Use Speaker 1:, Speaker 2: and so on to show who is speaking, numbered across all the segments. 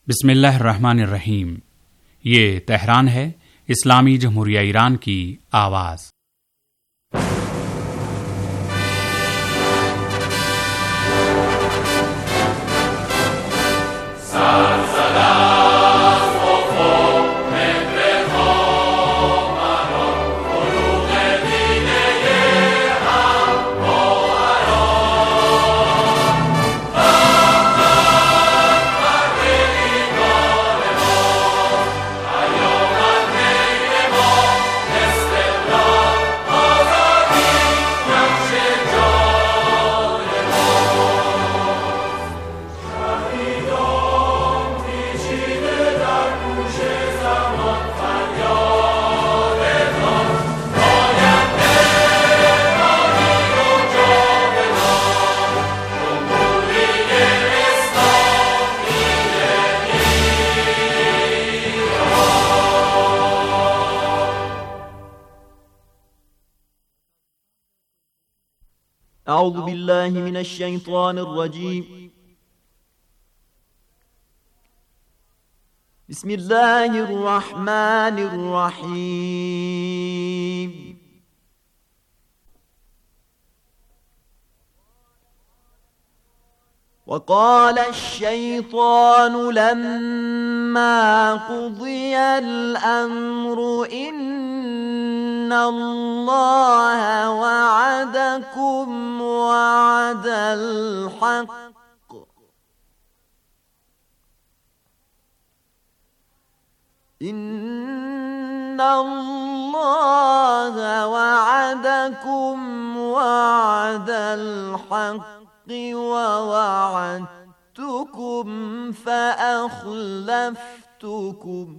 Speaker 1: بسم اللہ الرحمن الرحیم۔ یہ تہران ہے، اسلامی جمہوریہ ایران کی آواز۔
Speaker 2: اعوذ باللہ من الشیطان الرجیم، بسم اللہ الرحمن الرحیم۔ وقال الشیطان لما قضی الامر ان اللہ وعدکم وعد الحق ان اللہ وعدکم وعد الحق ووعدتکم فأخلفتکم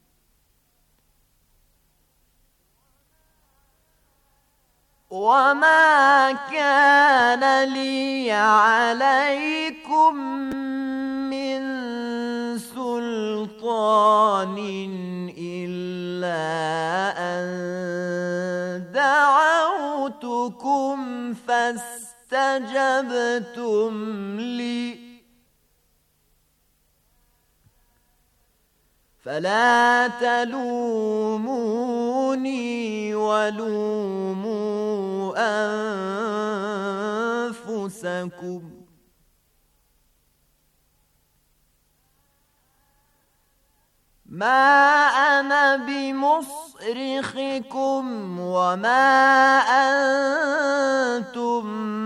Speaker 2: وما كان لي عليكم من سلطان إلا أن دعوتكم فاستجبتم لي فلا تلوموني ولوموا أنفسكم ما أنا بمصرخكم وما أنتم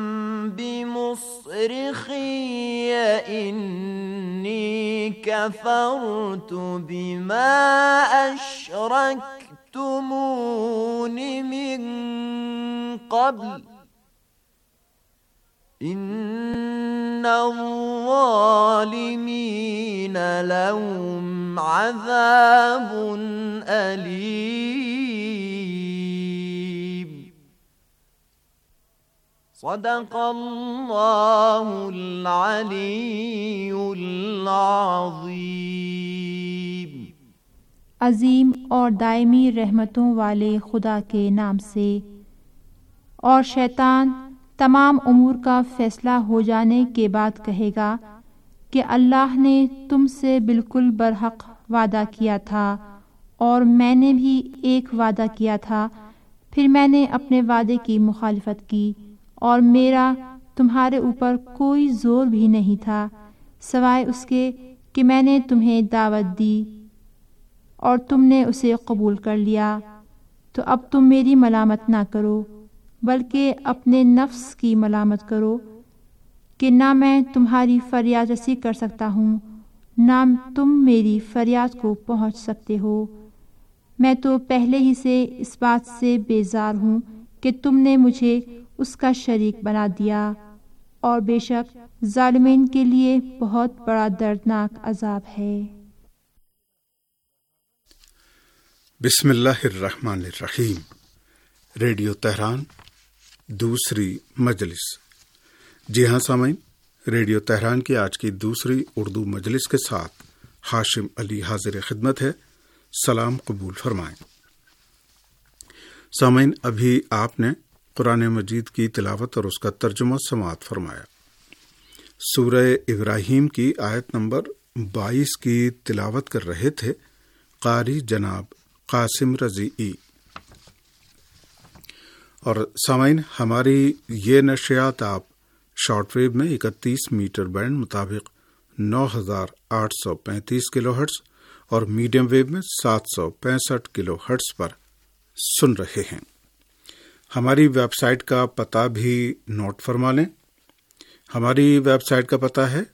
Speaker 2: بمصرخي إني كفرت بما أشركتمون من قبل إن الظالمين لهم عذاب أليم۔ صدق اللہ العلی العظیم۔
Speaker 3: عظیم اور دائمی رحمتوں والے خدا کے نام سے۔ اور شیطان تمام امور کا فیصلہ ہو جانے کے بعد کہے گا کہ اللہ نے تم سے بالکل برحق وعدہ کیا تھا اور میں نے بھی ایک وعدہ کیا تھا، پھر میں نے اپنے وعدے کی مخالفت کی اور میرا تمہارے اوپر کوئی زور بھی نہیں تھا سوائے اس کے کہ میں نے تمہیں دعوت دی اور تم نے اسے قبول کر لیا۔ تو اب تم میری ملامت نہ کرو بلکہ اپنے نفس کی ملامت کرو کہ نہ میں تمہاری فریاد رسی کر سکتا ہوں نہ تم میری فریاد کو پہنچ سکتے ہو۔ میں تو پہلے ہی سے اس بات سے بیزار ہوں کہ تم نے مجھے اس کا شریک بنا دیا، اور بے شک ظالمین کے لیے بہت بڑا دردناک عذاب ہے۔
Speaker 4: بسم اللہ الرحمن الرحیم۔ ریڈیو تہران دوسری مجلس۔ جی ہاں سامعین، ریڈیو تہران کی آج کی دوسری اردو مجلس کے ساتھ ہاشم علی حاضر خدمت ہے۔ سلام قبول فرمائیں۔ سامعین، ابھی آپ نے قرآن مجید کی تلاوت اور اس کا ترجمہ سماعت فرمایا۔ سورہ ابراہیم کی آیت نمبر 22 کی تلاوت کر رہے تھے قاری جناب قاسم رضیعی۔ اور سامعین، ہماری یہ نشریات آپ شارٹ ویو میں 31 میٹر بینڈ مطابق 9835 کلو ہرٹز اور میڈیم ویو میں 765 کلو ہرٹز پر سن رہے ہیں۔ ہماری ویب سائٹ کا پتہ بھی نوٹ فرما لیں۔ ہماری ویب سائٹ کا پتہ ہے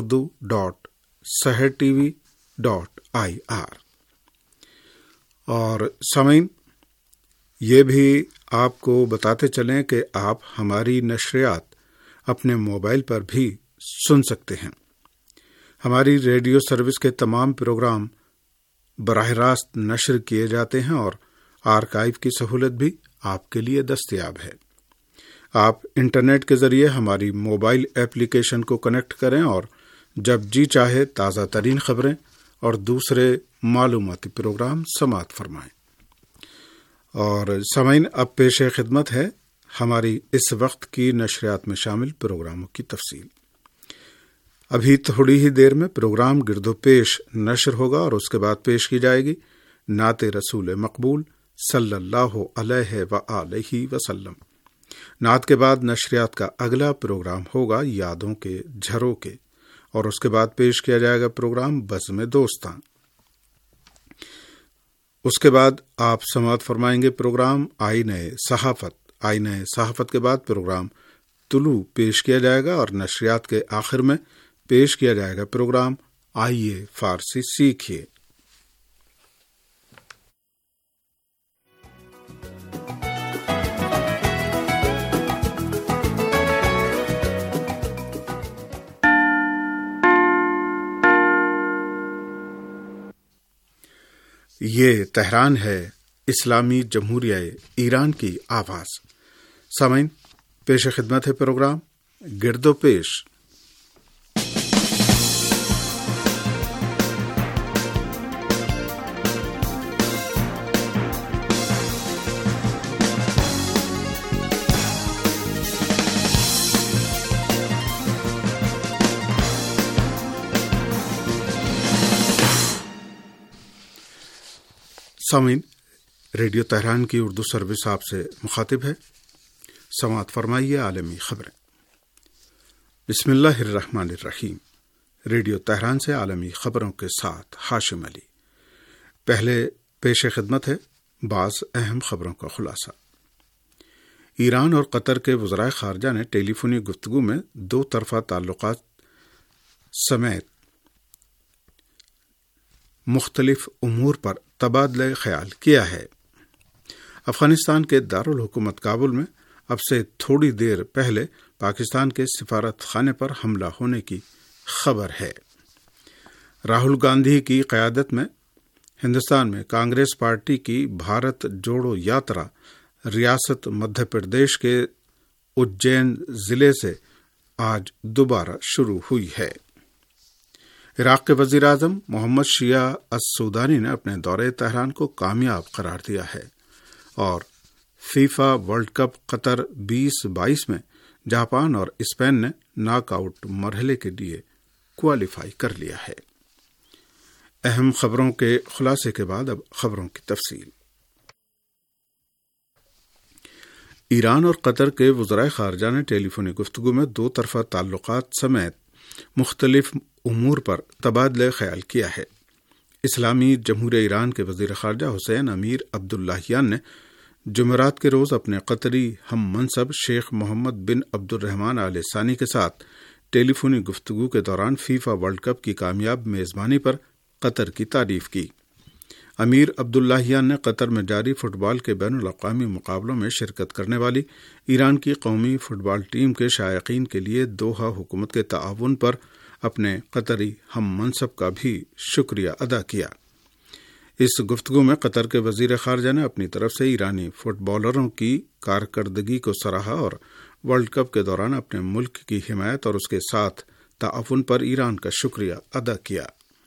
Speaker 4: urdu.sehertv.ir۔ اور سامعین، یہ بھی آپ کو بتاتے چلیں کہ آپ ہماری نشریات اپنے موبائل پر بھی سن سکتے ہیں۔ ہماری ریڈیو سروس کے تمام پروگرام براہ راست نشر کیے جاتے ہیں اور آرکائیو کی سہولت بھی آپ کے لیے دستیاب ہے۔ آپ انٹرنیٹ کے ذریعے ہماری موبائل ایپلیکیشن کو کنیکٹ کریں اور جب جی چاہے تازہ ترین خبریں اور دوسرے معلوماتی پروگرام سماعت فرمائیں۔ اور سامعین، اب پیش خدمت ہے ہماری اس وقت کی نشریات میں شامل پروگراموں کی تفصیل۔ ابھی تھوڑی ہی دیر میں پروگرام گرد و پیش نشر ہوگا اور اس کے بعد پیش کی جائے گی نعت رسول مقبول صلی اللہ علیہ وآلہ وسلم۔ نعت کے بعد نشریات کا اگلا پروگرام ہوگا یادوں کے جھروکے اور اس کے بعد پیش کیا جائے گا پروگرام بزم دوستاں۔ اس کے بعد آپ سماعت فرمائیں گے پروگرام آئینہ صحافت۔ آئینہ صحافت کے بعد پروگرام طلوع پیش کیا جائے گا اور نشریات کے آخر میں پیش کیا جائے گا پروگرام آئیے فارسی سیکھیے۔ یہ تہران ہے، اسلامی جمہوریہ ایران کی آواز۔ سامعین، پیش خدمت ہے پروگرام گرد و پیش۔ سامعین، ریڈیو تہران کی اردو سروس آپ سے مخاطب ہے۔ سماعت فرمائیے عالمی خبریں۔ بسم اللہ الرحمن الرحیم۔ ریڈیو تہران سے عالمی خبروں کے ساتھ ہاشم علی۔ پہلے پیش خدمت ہے بعض اہم خبروں کا خلاصہ۔ ایران اور قطر کے وزرائے خارجہ نے ٹیلی فونی گفتگو میں دو طرفہ تعلقات سمیت مختلف امور پر تبادلہ خیال کیا ہے۔ افغانستان کے دارالحکومت کابل میں اب سے تھوڑی دیر پہلے پاکستان کے سفارت خانے پر حملہ ہونے کی خبر ہے۔ راہل گاندھی کی قیادت میں ہندوستان میں کانگریس پارٹی کی بھارت جوڑو یاترا ریاست مدھیہ پردیش کے اجین ضلع سے آج دوبارہ شروع ہوئی ہے۔ عراق کے وزیر اعظم محمد شیعہ السودانی نے اپنے دورے تہران کو کامیاب قرار دیا ہے اور فیفا ورلڈ کپ قطر 2022 میں جاپان اور اسپین نے ناک آؤٹ مرحلے کے لیے کوالیفائی کر لیا ہے۔ اہم خبروں کے خلاصے کے بعد اب خبروں کی تفصیل۔ ایران اور قطر کے وزرائے خارجہ نے ٹیلی فونی گفتگو میں دو طرفہ تعلقات سمیت مختلف امور پر تبادلہ خیال کیا ہے۔ اسلامی جمہوریہ ایران کے وزیر خارجہ حسین امیر عبداللہیان نے جمعرات کے روز اپنے قطری ہم منصب شیخ محمد بن عبد الرحمن آل ثانی کے ساتھ ٹیلی فونی گفتگو کے دوران فیفا ورلڈ کپ کی کامیاب میزبانی پر قطر کی تعریف کی۔ امیر عبداللہیان نے قطر میں جاری فٹ بال کے بین الاقوامی مقابلوں میں شرکت کرنے والی ایران کی قومی فٹ بال ٹیم کے شائقین کے لیے دوحہ حکومت کے تعاون پر اپنے قطری ہم منصب کا بھی شکریہ ادا کیا۔ اس گفتگو میں قطر کے وزیر خارجہ نے اپنی طرف سے ایرانی فٹ بالروں کی کارکردگی کو سراہا اور ورلڈ کپ کے دوران اپنے ملک کی حمایت اور اس کے ساتھ تعاون پر ایران کا شکریہ ادا کیا۔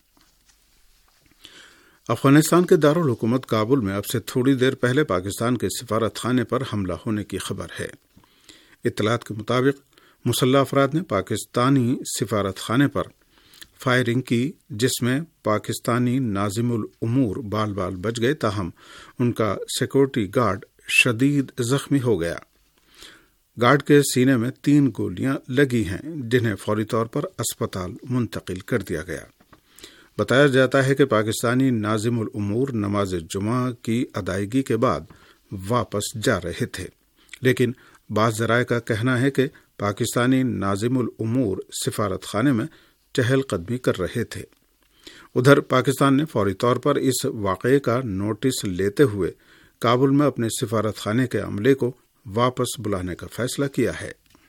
Speaker 4: افغانستان کے دارالحکومت کابل میں اب سے تھوڑی دیر پہلے پاکستان کے سفارت خانے پر حملہ ہونے کی خبر ہے۔ اطلاعات کے مطابق مسلح افراد نے پاکستانی سفارت خانے پر فائرنگ کی جس میں پاکستانی ناظم الامور بال بال بچ گئے، تاہم ان کا سیکورٹی گارڈ شدید زخمی ہو گیا۔ گارڈ کے سینے میں 3 گولیاں لگی ہیں جنہیں فوری طور پر اسپتال منتقل کر دیا گیا۔ بتایا جاتا ہے کہ پاکستانی ناظم الامور نماز جمعہ کی ادائیگی کے بعد واپس جا رہے تھے، لیکن بعض ذرائع کا کہنا ہے کہ پاکستانی ناظم الامور سفارت خانے میں چہل قدمی کر رہے تھے۔ ادھر پاکستان نے فوری طور پر اس واقعے کا نوٹس لیتے ہوئے کابل میں اپنے سفارت خانے کے عملے کو واپس بلانے کا فیصلہ کیا ہے۔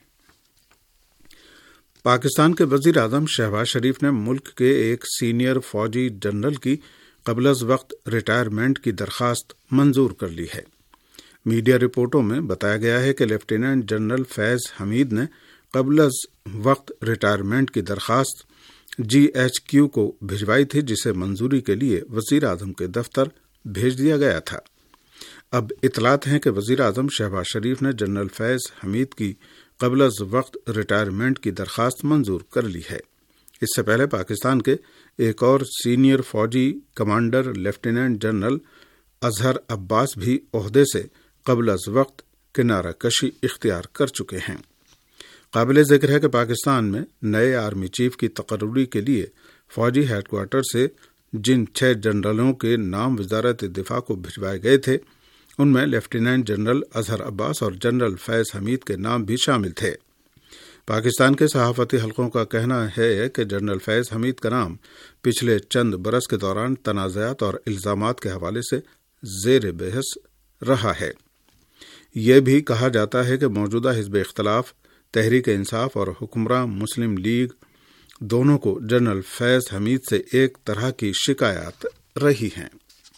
Speaker 4: پاکستان کے وزیر اعظم شہباز شریف نے ملک کے ایک سینئر فوجی جنرل کی قبل از وقت ریٹائرمنٹ کی درخواست منظور کر لی ہے۔ میڈیا رپورٹوں میں بتایا گیا ہے کہ لیفٹیننٹ جنرل فیض حمید نے قبل از وقت ریٹائرمنٹ کی درخواست GHQ کو بھجوائی تھی، جسے منظوری کے لیے وزیر اعظم کے دفتر بھیج دیا گیا تھا۔ اب اطلاعات ہیں کہ وزیر اعظم شہباز شریف نے جنرل فیض حمید کی قبل از وقت ریٹائرمنٹ کی درخواست منظور کر لی ہے۔ اس سے پہلے پاکستان کے ایک اور سینئر فوجی commander lieutenant general Azhar Abbas بھی عہدے سے قبل از وقت کنارہ کشی اختیار کر چکے ہیں۔ قابل ذکر ہے کہ پاکستان میں نئے آرمی چیف کی تقرری کے لیے فوجی ہیڈ کوارٹر سے جن 6 جنرلوں کے نام وزارت دفاع کو بھجوائے گئے تھے، ان میں لیفٹیننٹ جنرل اظہر عباس اور جنرل فیض حمید کے نام بھی شامل تھے۔ پاکستان کے صحافتی حلقوں کا کہنا ہے کہ جنرل فیض حمید کا نام پچھلے چند برس کے دوران تنازعات اور الزامات کے حوالے سے زیر بحث رہا ہے۔ یہ بھی کہا جاتا ہے کہ موجودہ حزب اختلاف تحریک انصاف اور حکمراں مسلم لیگ دونوں کو جنرل فیض حمید سے ایک طرح کی شکایات رہی ہیں۔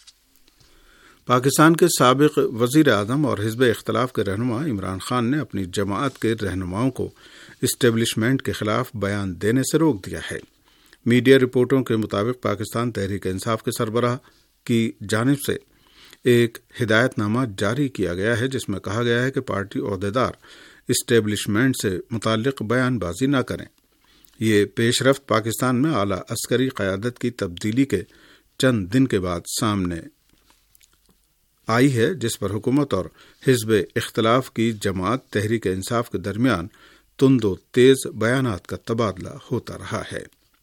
Speaker 4: پاکستان کے سابق وزیر اعظم اور حزب اختلاف کے رہنما عمران خان نے اپنی جماعت کے رہنماؤں کو اسٹیبلشمنٹ کے خلاف بیان دینے سے روک دیا ہے۔ میڈیا رپورٹوں کے مطابق پاکستان تحریک انصاف کے سربراہ کی جانب سے ایک ہدایت نامہ جاری کیا گیا ہے جس میں کہا گیا ہے کہ پارٹی عہدیدار اسٹیبلشمنٹ سے متعلق بیان بازی نہ کریں۔ یہ پیش رفت پاکستان میں اعلیٰ عسکری قیادت کی تبدیلی کے چند دن کے بعد سامنے آئی ہے، جس پر حکومت اور حزب اختلاف کی جماعت تحریک انصاف کے درمیان تند و تیز بیانات کا تبادلہ ہوتا رہا ہے۔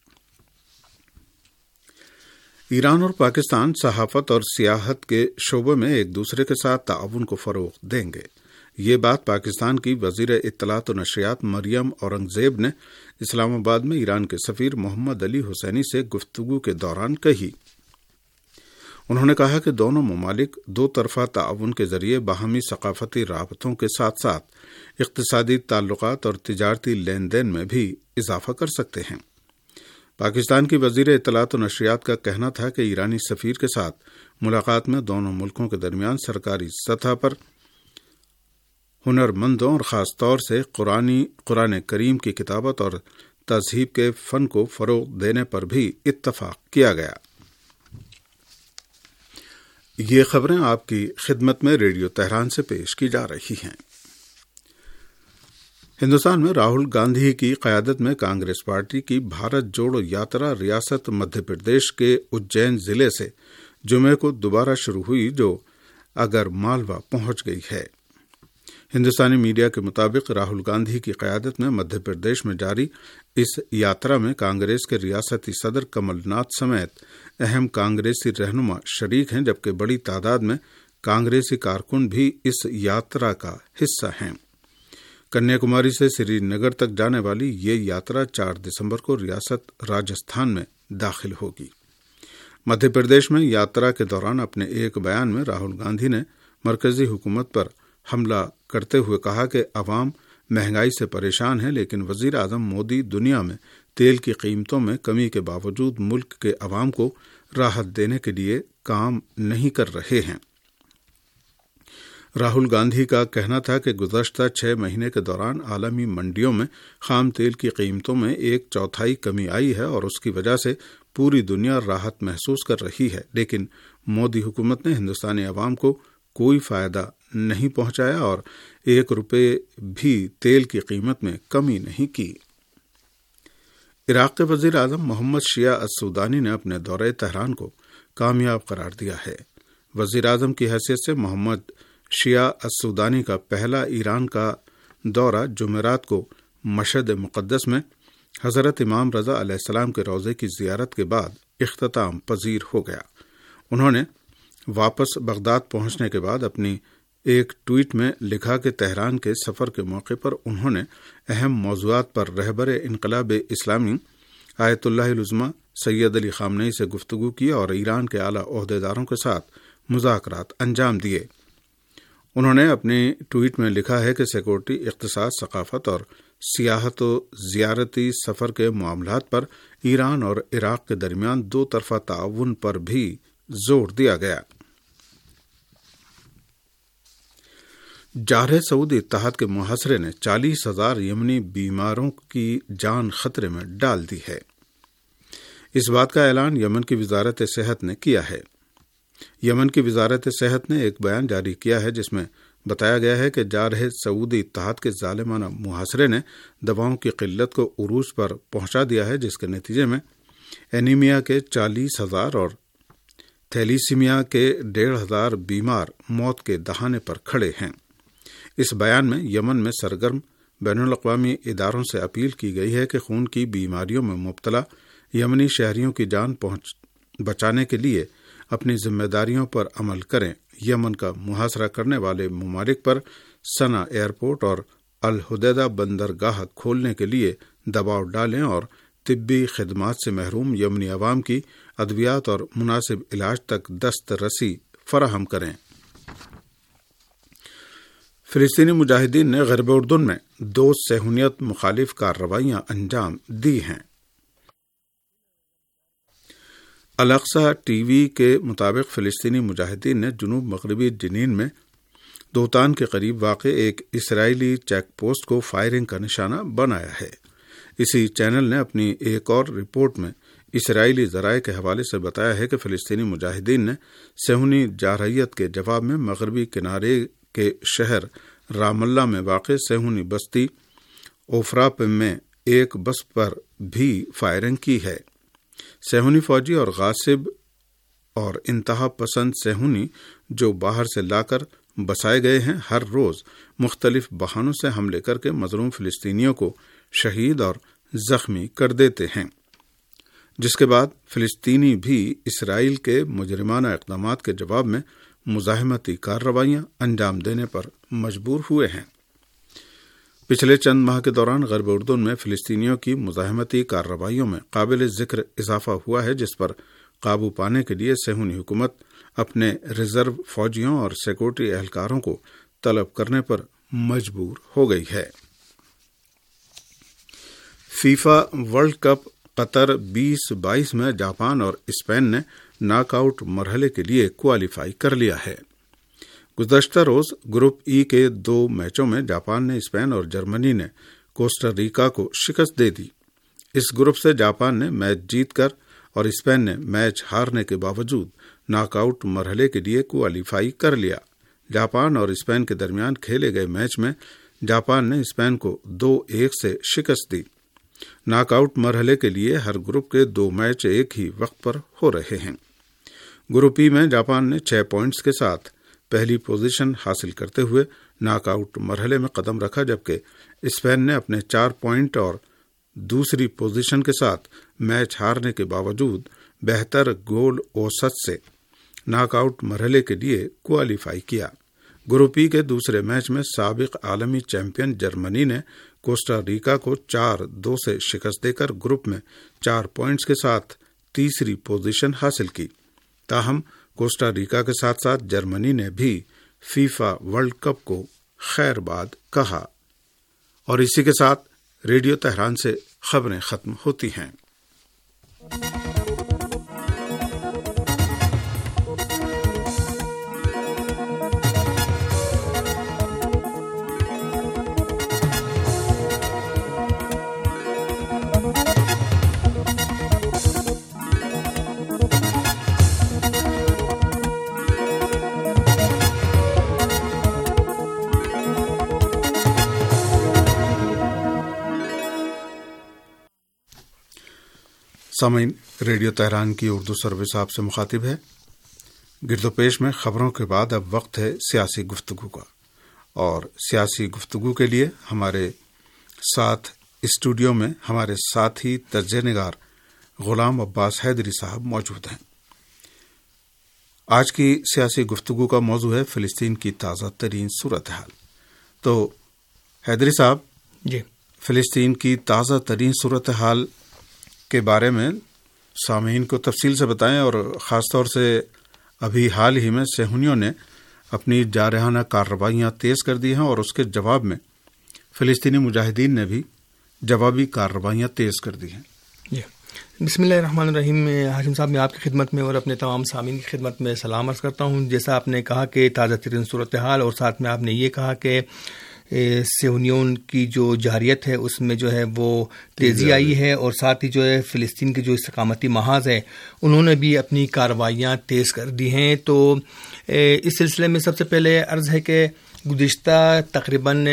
Speaker 4: ایران اور پاکستان صحافت اور سیاحت کے شعبے میں ایک دوسرے کے ساتھ تعاون کو فروغ دیں گے۔ یہ بات پاکستان کی وزیر اطلاعات و نشریات مریم اورنگزیب نے اسلام آباد میں ایران کے سفیر محمد علی حسینی سے گفتگو کے دوران کہی۔ انہوں نے کہا کہ دونوں ممالک دو طرفہ تعاون کے ذریعے باہمی ثقافتی رابطوں کے ساتھ ساتھ اقتصادی تعلقات اور تجارتی لین دین میں بھی اضافہ کر سکتے ہیں۔ پاکستان کی وزیر اطلاعات و نشریات کا کہنا تھا کہ ایرانی سفیر کے ساتھ ملاقات میں دونوں ملکوں کے درمیان سرکاری سطح پر ہنرمندوں اور خاص طور سے قرآن کریم کی کتابت اور تذہیب کے فن کو فروغ دینے پر بھی اتفاق کیا گیا۔ یہ خبریں آپ کی خدمت میں ریڈیو تہران سے پیش کی جا رہی ہیں۔ ہندوستان میں راہل گاندھی کی قیادت میں کانگریس پارٹی کی بھارت جوڑو یاترا ریاست مدھیہ پردیش کے اجین ضلع سے جمعے کو دوبارہ شروع ہوئی، جو اگر مالوا پہنچ گئی ہے۔ ہندوستانی میڈیا کے مطابق راہل گاندھی کی قیادت میں مدھیہ پردیش میں جاری اس یاترا میں کانگریس کے ریاستی صدر کمل ناتھ سمیت اہم کانگریسی رہنما شریک ہیں، جبکہ بڑی تعداد میں کانگریسی کارکن بھی اس یاترا کا حصہ ہیں۔ کنیا کماری سے سری نگر تک جانے والی یہ یاترا 4 دسمبر کو ریاست راجستھان میں داخل ہوگی۔ مدھیہ پردیش میں یاترا کے دوران اپنے ایک بیان میں راہل گاندھی نے مرکزی حکومت پر حملہ کرتے ہوئے کہا کہ عوام مہنگائی سے پریشان ہے، لیکن وزیر اعظم مودی دنیا میں تیل کی قیمتوں میں کمی کے باوجود ملک کے عوام کو راحت دینے کے لیے کام نہیں کر رہے ہیں۔ راہل گاندھی کا کہنا تھا کہ گزشتہ 6 مہینے کے دوران عالمی منڈیوں میں خام تیل کی قیمتوں میں 1/4 کمی آئی ہے اور اس کی وجہ سے پوری دنیا راحت محسوس کر رہی ہے، لیکن مودی حکومت نے ہندوستانی عوام کو کوئی فائدہ نہیں پہنچایا اور 1 روپے بھی تیل کی قیمت میں کمی نہیں کی۔ عراق کے وزیر اعظم محمد شیعہ السودانی نے اپنے دورہ تہران کو کامیاب قرار دیا ہے۔ وزیر اعظم کی حیثیت سے محمد شیعہ السودانی کا پہلا ایران کا دورہ جمعرات کو مشہد مقدس میں حضرت امام رضا علیہ السلام کے روضے کی زیارت کے بعد اختتام پذیر ہو گیا۔ انہوں نے واپس بغداد پہنچنے کے بعد اپنی ایک ٹویٹ میں لکھا کہ تہران کے سفر کے موقع پر انہوں نے اہم موضوعات پر رہبر انقلاب اسلامی آیت اللہ العظمی سید علی خامنئی سے گفتگو کی اور ایران کے اعلیٰ عہدیداروں کے ساتھ مذاکرات انجام دیے۔ انہوں نے اپنی ٹویٹ میں لکھا ہے کہ سیکورٹی، اقتصاد، ثقافت اور سیاحت و زیارتی سفر کے معاملات پر ایران اور عراق کے درمیان دو طرفہ تعاون پر بھی زور دیا گیا۔ جارح سعودی اتحاد کے محاصرے نے 40,000 یمنی بیماروں کی جان خطرے میں ڈال دی ہے۔ اس بات کا اعلان یمن کی وزارت صحت نے کیا ہے۔ یمن کی وزارت صحت نے ایک بیان جاری کیا ہے جس میں بتایا گیا ہے کہ جارح سعودی اتحاد کے ظالمانہ محاصرے نے دواؤں کی قلت کو عروج پر پہنچا دیا ہے، جس کے نتیجے میں اینیمیا کے 40,000 اور تھیلیسیمیا کے 1,500 بیمار موت کے دہانے پر کھڑے ہیں۔ اس بیان میں یمن میں سرگرم بین الاقوامی اداروں سے اپیل کی گئی ہے کہ خون کی بیماریوں میں مبتلا یمنی شہریوں کی جان بچانے کے لیے اپنی ذمہ داریوں پر عمل کریں۔ یمن کا محاصرہ کرنے والے ممالک پر سنا ایئرپورٹ اور الحدیدہ بندرگاہ کھولنے کے لیے دباؤ ڈالیں اور طبی خدمات سے محروم یمنی عوام کی ادویات اور مناسب علاج تک دسترسی فراہم کریں۔ فلسطینی مجاہدین نے غرب اردن میں 2 صہیونیت مخالف کارروائیاں انجام دی ہیں۔ الاقصی ٹی وی کے مطابق فلسطینی مجاہدین نے جنوب مغربی جنین میں دوتان کے قریب واقع ایک اسرائیلی چیک پوسٹ کو فائرنگ کا نشانہ بنایا ہے۔ اسی چینل نے اپنی ایک اور رپورٹ میں اسرائیلی ذرائع کے حوالے سے بتایا ہے کہ فلسطینی مجاہدین نے صہیونی جارحیت کے جواب میں مغربی کنارے کے شہر رام اللہ میں واقع صہیونی بستی اوفراپم میں ایک بس پر بھی فائرنگ کی ہے۔ صہیونی فوجی اور غاصب اور انتہا پسند صہیونی جو باہر سے لا کر بسائے گئے ہیں ہر روز مختلف بہانوں سے حملے کر کے مظلوم فلسطینیوں کو شہید اور زخمی کر دیتے ہیں، جس کے بعد فلسطینی بھی اسرائیل کے مجرمانہ اقدامات کے جواب میں مزاحمتی کارروائیاں انجام دینے پر مجبور ہوئے ہیں۔ پچھلے چند ماہ کے دوران غرب اردن میں فلسطینیوں کی مزاحمتی کارروائیوں میں قابل ذکر اضافہ ہوا ہے، جس پر قابو پانے کے لیے صہیونی حکومت اپنے ریزرو فوجیوں اور سیکورٹی اہلکاروں کو طلب کرنے پر مجبور ہو گئی ہے۔ فیفا ورلڈ کپ قطر 2022 میں جاپان اور اسپین نے ناک آؤٹ مرحلے کے لیے کوالیفائی کر لیا ہے۔ گزشتہ روز گروپ ای کے 2 میچوں میں جاپان نے اسپین اور جرمنی نے کوسٹا ریکا کو شکست دے دی۔ اس گروپ سے جاپان نے میچ جیت کر اور اسپین نے میچ ہارنے کے باوجود ناک آؤٹ مرحلے کے لیے کوالیفائی کر لیا۔ جاپان اور اسپین کے درمیان کھیلے گئے میچ میں جاپان نے اسپین کو 2-1 سے شکست دی۔ ناک آؤٹ مرحلے کے لیے ہر گروپ کے 2 میچ ایک ہی وقت پر ہو رہے ہیں۔ گروپ ای میں جاپان نے 6 پوائنٹس کے ساتھ پہلی پوزیشن حاصل کرتے ہوئے ناک آؤٹ مرحلے میں قدم رکھا، جبکہ اسپین نے اپنے 4 پوائنٹ اور دوسری پوزیشن کے ساتھ میچ ہارنے کے باوجود بہتر گول اوسط سے ناک آؤٹ مرحلے کے لیے کوالیفائی کیا۔ گروپ ای کے دوسرے میچ میں سابق عالمی چیمپئن جرمنی نے کوسٹا ریکا کو 4-2 سے شکست دے کر گروپ میں 4 پوائنٹس کے ساتھ تیسری پوزیشن حاصل کی۔ تاہم کوسٹا ریکا کے ساتھ ساتھ جرمنی نے بھی فیفا ورلڈ کپ کو خیر باد کہا۔ اور اسی کے ساتھ ریڈیو تہران سے خبریں ختم ہوتی ہیں۔ سامعین، ریڈیو تہران کی اردو سروس آپ سے مخاطب ہے۔ گرد و پیش میں خبروں کے بعد اب وقت ہے سیاسی گفتگو کا، اور سیاسی گفتگو کے لیے ہمارے ساتھ اسٹوڈیو میں ہمارے ساتھی تجزیہ نگار غلام عباس حیدری صاحب موجود ہیں۔ آج کی سیاسی گفتگو کا موضوع ہے فلسطین کی تازہ ترین صورتحال۔ تو حیدری صاحب
Speaker 5: جی،
Speaker 4: فلسطین کی تازہ ترین صورتحال کے بارے میں سامعین کو تفصیل سے بتائیں، اور خاص طور سے ابھی حال ہی میں صہیونیوں نے اپنی جارحانہ کارروائیاں تیز کر دی ہیں، اور اس کے جواب میں فلسطینی مجاہدین نے بھی جوابی کارروائیاں تیز کر دی ہیں۔
Speaker 5: جی، بسم اللہ الرحمن الرحیم۔ ہاشم صاحب، میں آپ کی خدمت میں اور اپنے تمام سامعین کی خدمت میں سلام عرض کرتا ہوں۔ جیسا آپ نے کہا کہ تازہ ترین صورتحال، اور ساتھ میں آپ نے یہ کہا کہ صہیونیوں کی جو جارحیت ہے اس میں جو ہے وہ تیزی آئی ہے، اور ساتھ ہی جو ہے فلسطین کے جو استقامتی محاذ ہے انہوں نے بھی اپنی کارروائیاں تیز کر دی ہیں۔ تو اس سلسلے میں سب سے پہلے عرض ہے کہ گزشتہ تقریباً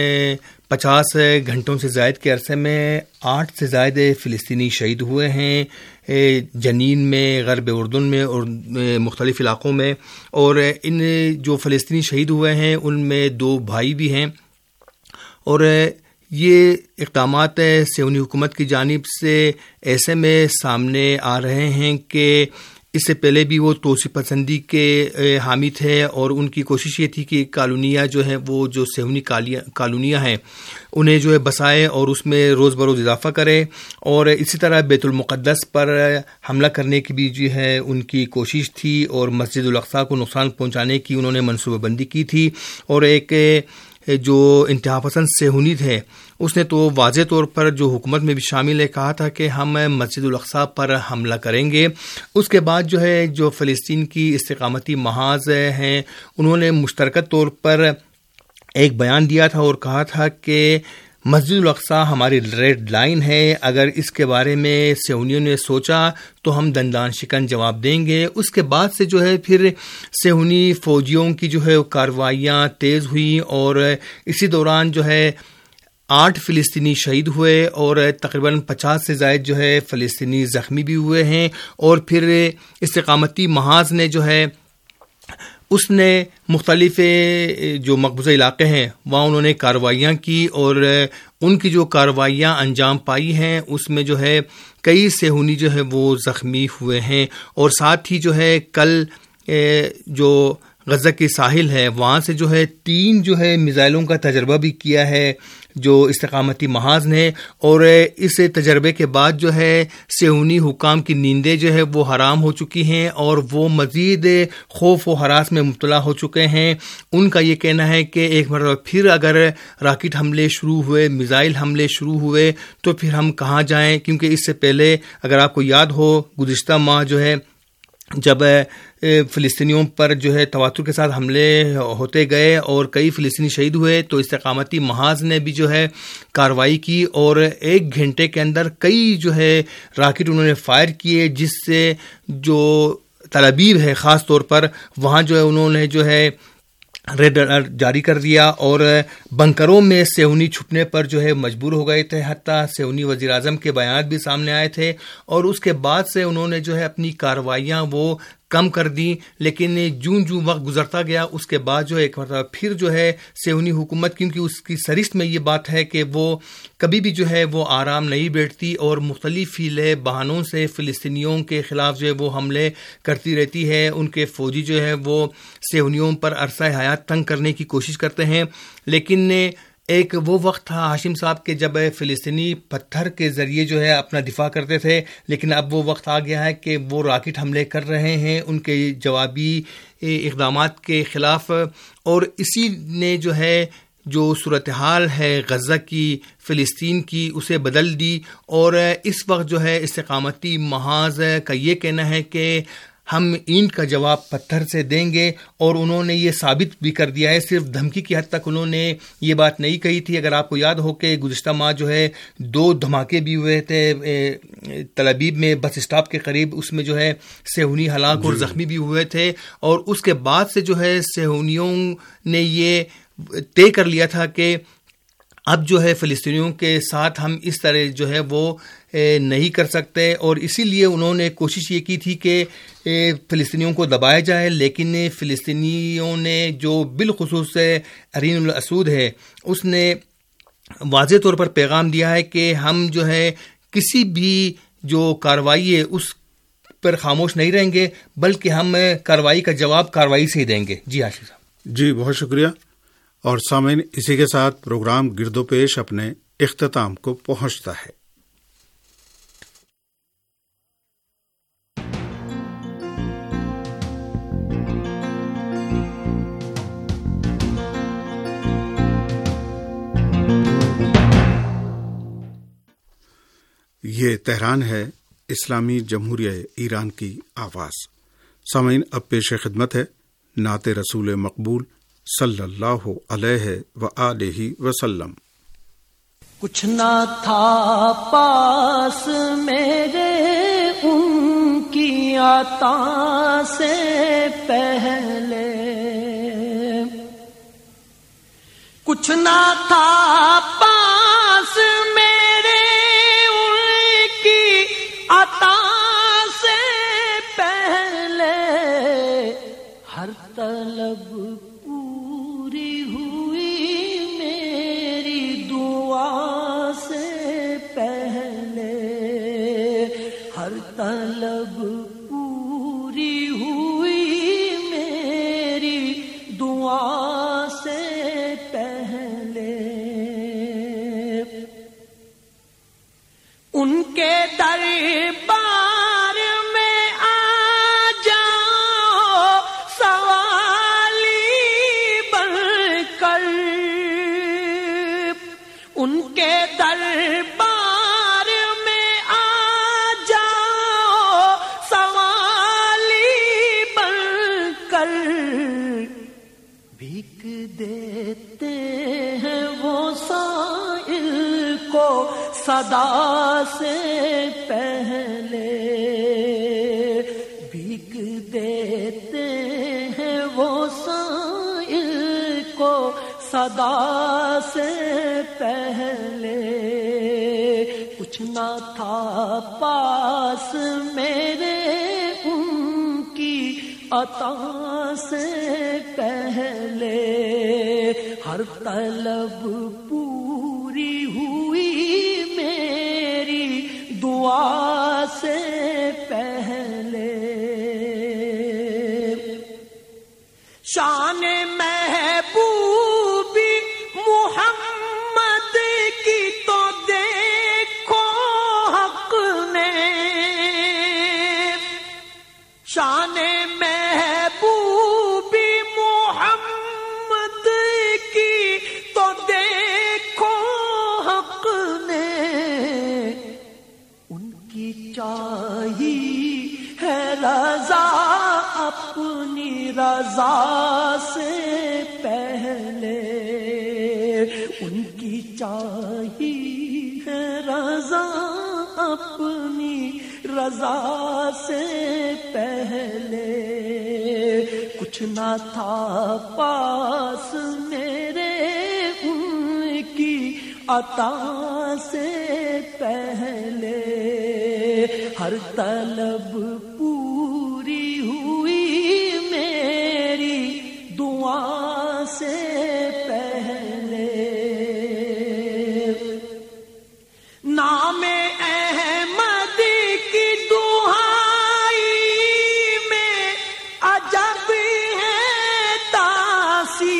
Speaker 5: 50 گھنٹوں سے زائد کے عرصے میں 8 سے زائد فلسطینی شہید ہوئے ہیں، جنین میں، غرب اردن میں اور مختلف علاقوں میں، اور ان جو فلسطینی شہید ہوئے ہیں ان میں 2 بھائی بھی ہیں۔ اور یہ اقدامات صہیونی حکومت کی جانب سے ایسے میں سامنے آ رہے ہیں کہ اس سے پہلے بھی وہ توسیع پسندی کے حامی تھے، اور ان کی کوشش یہ تھی کہ کالونیاں جو ہیں وہ جو صہیونی کالونیاں ہیں انہیں جو ہے بسائے اور اس میں روز بروز اضافہ کرے، اور اسی طرح بیت المقدس پر حملہ کرنے کی بھی جو ہے ان کی کوشش تھی، اور مسجد الاقصیٰ کو نقصان پہنچانے کی انہوں نے منصوبہ بندی کی تھی۔ اور ایک جو انتہا پسند صہیونی تھے اس نے تو واضح طور پر جو حکومت میں بھی شامل ہے کہا تھا کہ ہم مسجد الاقصیٰ پر حملہ کریں گے۔ اس کے بعد جو ہے جو فلسطین کی استقامتی محاذ ہیں انہوں نے مشترکہ طور پر ایک بیان دیا تھا اور کہا تھا کہ مسجد الاقصیٰ ہماری ریڈ لائن ہے، اگر اس کے بارے میں صہیونیوں نے سوچا تو ہم دندان شکن جواب دیں گے۔ اس کے بعد سے جو ہے پھر صہیونی فوجیوں کی جو ہے کارروائیاں تیز ہوئیں، اور اسی دوران جو ہے 8 فلسطینی شہید ہوئے، اور تقریباً 50 سے زائد جو ہے فلسطینی زخمی بھی ہوئے ہیں۔ اور پھر استقامتی محاذ نے جو ہے اس نے مختلف جو مقبوضہ علاقے ہیں وہاں انہوں نے کارروائیاں کی، اور ان کی جو کارروائیاں انجام پائی ہیں اس میں جو ہے کئی صہیونی جو ہے وہ زخمی ہوئے ہیں۔ اور ساتھ ہی جو ہے کل جو غزہ کی ساحل ہے وہاں سے جو ہے 3 جو ہے میزائلوں کا تجربہ بھی کیا ہے جو استقامتی محاذ نے، اور اس تجربے کے بعد جو ہے صہیونی حکام کی نیندیں جو ہے وہ حرام ہو چکی ہیں، اور وہ مزید خوف و ہراس میں مبتلا ہو چکے ہیں۔ ان کا یہ کہنا ہے کہ ایک مرتبہ پھر اگر راکٹ حملے شروع ہوئے، میزائل حملے شروع ہوئے تو پھر ہم کہاں جائیں، کیونکہ اس سے پہلے اگر آپ کو یاد ہو گزشتہ ماہ جو ہے جب فلسطینیوں پر جو ہے تواتر کے ساتھ حملے ہوتے گئے اور کئی فلسطینی شہید ہوئے، تو استقامتی محاذ نے بھی جو ہے کارروائی کی، اور 1 گھنٹے کے اندر کئی جو ہے راکٹ انہوں نے فائر کیے، جس سے جو تل ابیب ہے خاص طور پر وہاں جو ہے انہوں نے جو ہے ریڈ الرٹ جاری کر دیا، اور بنکروں میں صہیونی چھپنے پر جو ہے مجبور ہو گئے تھے، حتیٰ صہیونی وزیر اعظم کے بیانات بھی سامنے آئے تھے، اور اس کے بعد سے انہوں نے جو ہے اپنی کارروائیاں وہ کم کر دی۔ لیکن جوں وقت گزرتا گیا اس کے بعد جو ایک مرتبہ پھر جو ہے صہیونی حکومت، کیونکہ اس کی سرشت میں یہ بات ہے کہ وہ کبھی بھی جو ہے وہ آرام نہیں بیٹھتی، اور مختلف ہیلے بہانوں سے فلسطینیوں کے خلاف جو ہے وہ حملے کرتی رہتی ہے۔ ان کے فوجی جو ہے وہ صہیونیوں پر عرصہ حیات تنگ کرنے کی کوشش کرتے ہیں، لیکن ایک وہ وقت تھا ہاشم صاحب کہ جب فلسطینی پتھر کے ذریعے جو ہے اپنا دفاع کرتے تھے، لیکن اب وہ وقت آ گیا ہے کہ وہ راکٹ حملے کر رہے ہیں ان کے جوابی اقدامات کے خلاف، اور اسی نے جو ہے جو صورتحال ہے غزہ کی، فلسطین کی، اسے بدل دی۔ اور اس وقت جو ہے استقامتی محاذ کا یہ کہنا ہے کہ ہم اینٹ کا جواب پتھر سے دیں گے، اور انہوں نے یہ ثابت بھی کر دیا ہے، صرف دھمکی کی حد تک انہوں نے یہ بات نہیں کہی تھی۔ اگر آپ کو یاد ہو کہ گزشتہ ماہ جو ہے 2 دھماکے بھی ہوئے تھے تل ابیب میں بس اسٹاپ کے قریب، اس میں جو ہے صہیونی ہلاک اور زخمی بھی ہوئے تھے، اور اس کے بعد سے جو ہے صہیونیوں نے یہ طے کر لیا تھا کہ اب جو ہے فلسطینیوں کے ساتھ ہم اس طرح جو ہے وہ نہیں کر سکتے، اور اسی لیے انہوں نے کوشش یہ کی تھی کہ فلسطینیوں کو دبایا جائے، لیکن فلسطینیوں نے جو بالخصوص ارین الاسود ہے اس نے واضح طور پر پیغام دیا ہے کہ ہم جو ہے کسی بھی جو کارروائی ہے اس پر خاموش نہیں رہیں گے، بلکہ ہم کارروائی کا جواب کارروائی سے ہی دیں گے۔ جی عاشق صاحب۔
Speaker 4: جی بہت شکریہ۔ اور سامعین، اسی کے ساتھ پروگرام گرد و پیش اپنے اختتام کو پہنچتا ہے۔ یہ تہران ہے، اسلامی جمہوریہ ایران کی آواز۔ سامعین، اب پیش خدمت ہے نعت رسول مقبول صلی اللہ علیہ وآلہ وسلم۔
Speaker 2: کچھ نہ تھا پاس میرے ان کی عطا سے پہلے، کچھ نہ تھا پاس میرے ان کی عطا سے پہلے، ہر طلب پوری ہوئی میری دعا سے پہلے، ہر طلب پوری ہوئی میری دعا سے پہلے، ان کے دربار میں آ جاؤ سوالی بن کر، ان کے دربار میں آ جاؤ سوالی بن کر، بھیک دیتے ہیں وہ سائل کو صدا سے پہلے، بھیک دیتے ہیں وہ سائل کو صدا سے پہلے، کچھ نہ تھا پاس میرے ان کی عطا سے پہلے، ہر طلب پوری ہوئی میری دعا سے پہلے، شان محبوبی محمد کی تو دیکھو حق نے، شان محبوبی محمد کی تو دیکھو حق نے، ان کی چاہی ہے رضا اپنی رضا سے پہلے، ان کی چاہی ہے رضا اپنی رضا سے پہلے، کچھ نہ تھا پاس میرے ان کی عطا سے پہلے، ہر طلب پوری ہوئی میری دعا سے پہلے، نام احمد کی دہائی میں عجب ہے تاثیر،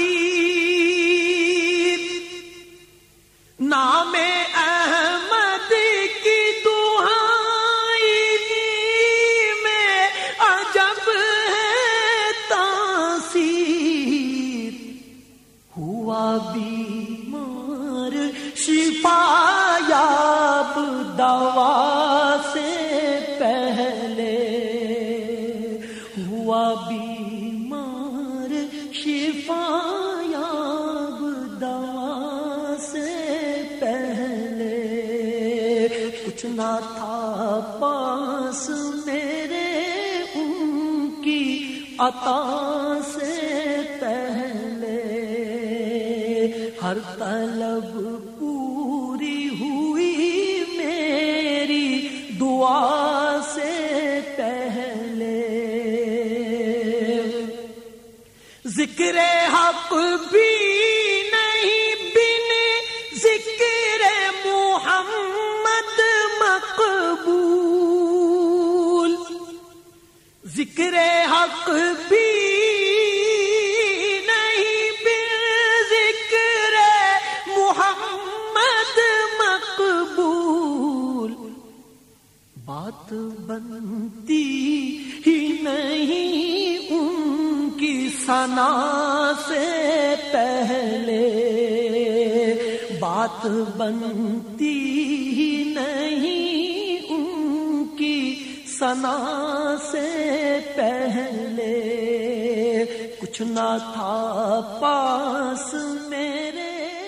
Speaker 2: نام احمد کی دہائی میں عجب ہے تاثیر، ہوا بیمار شفا یاب دوا سے پہلے، ہوا بیمار شفا یاب دوا سے پہلے، کچھ نہ تھا پاس میرے ان کی عطا سے پہلے، ہر طلب پوری ہوئی میری ذکر حق بھی نہیں بن ذکر محمد مقبول، ذکر حق بھی نہیں بن ذکر محمد مقبول، بات بنتی ہی نہیں ان کی ثنا سے پہلے، بات بنتی ہی نہیں ان کی ثنا سے پہلے، کچھ نہ تھا پاس میرے۔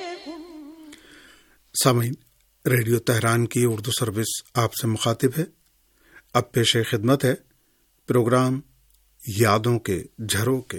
Speaker 4: سامعین، ریڈیو تہران کی اردو سروس آپ سے مخاطب ہے۔ اب پیش خدمت ہے پروگرام یادوں کے جھروکے۔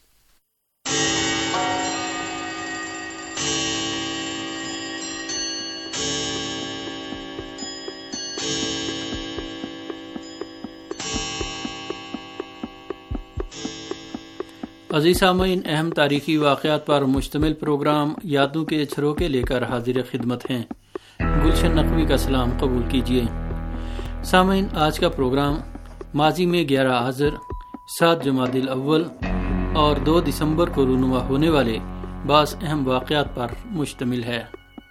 Speaker 6: عزیز سامعین، اہم تاریخی واقعات پر مشتمل پروگرام یادوں کے جھروکے لے کر حاضر خدمت ہیں۔ گلشن نقوی کا سلام قبول کیجیے۔ سامعین، آج کا پروگرام ماضی میں 11 آذر، 7 جمادی الاول اور 2 دسمبر کو رونما ہونے والے بعض اہم واقعات پر مشتمل ہے۔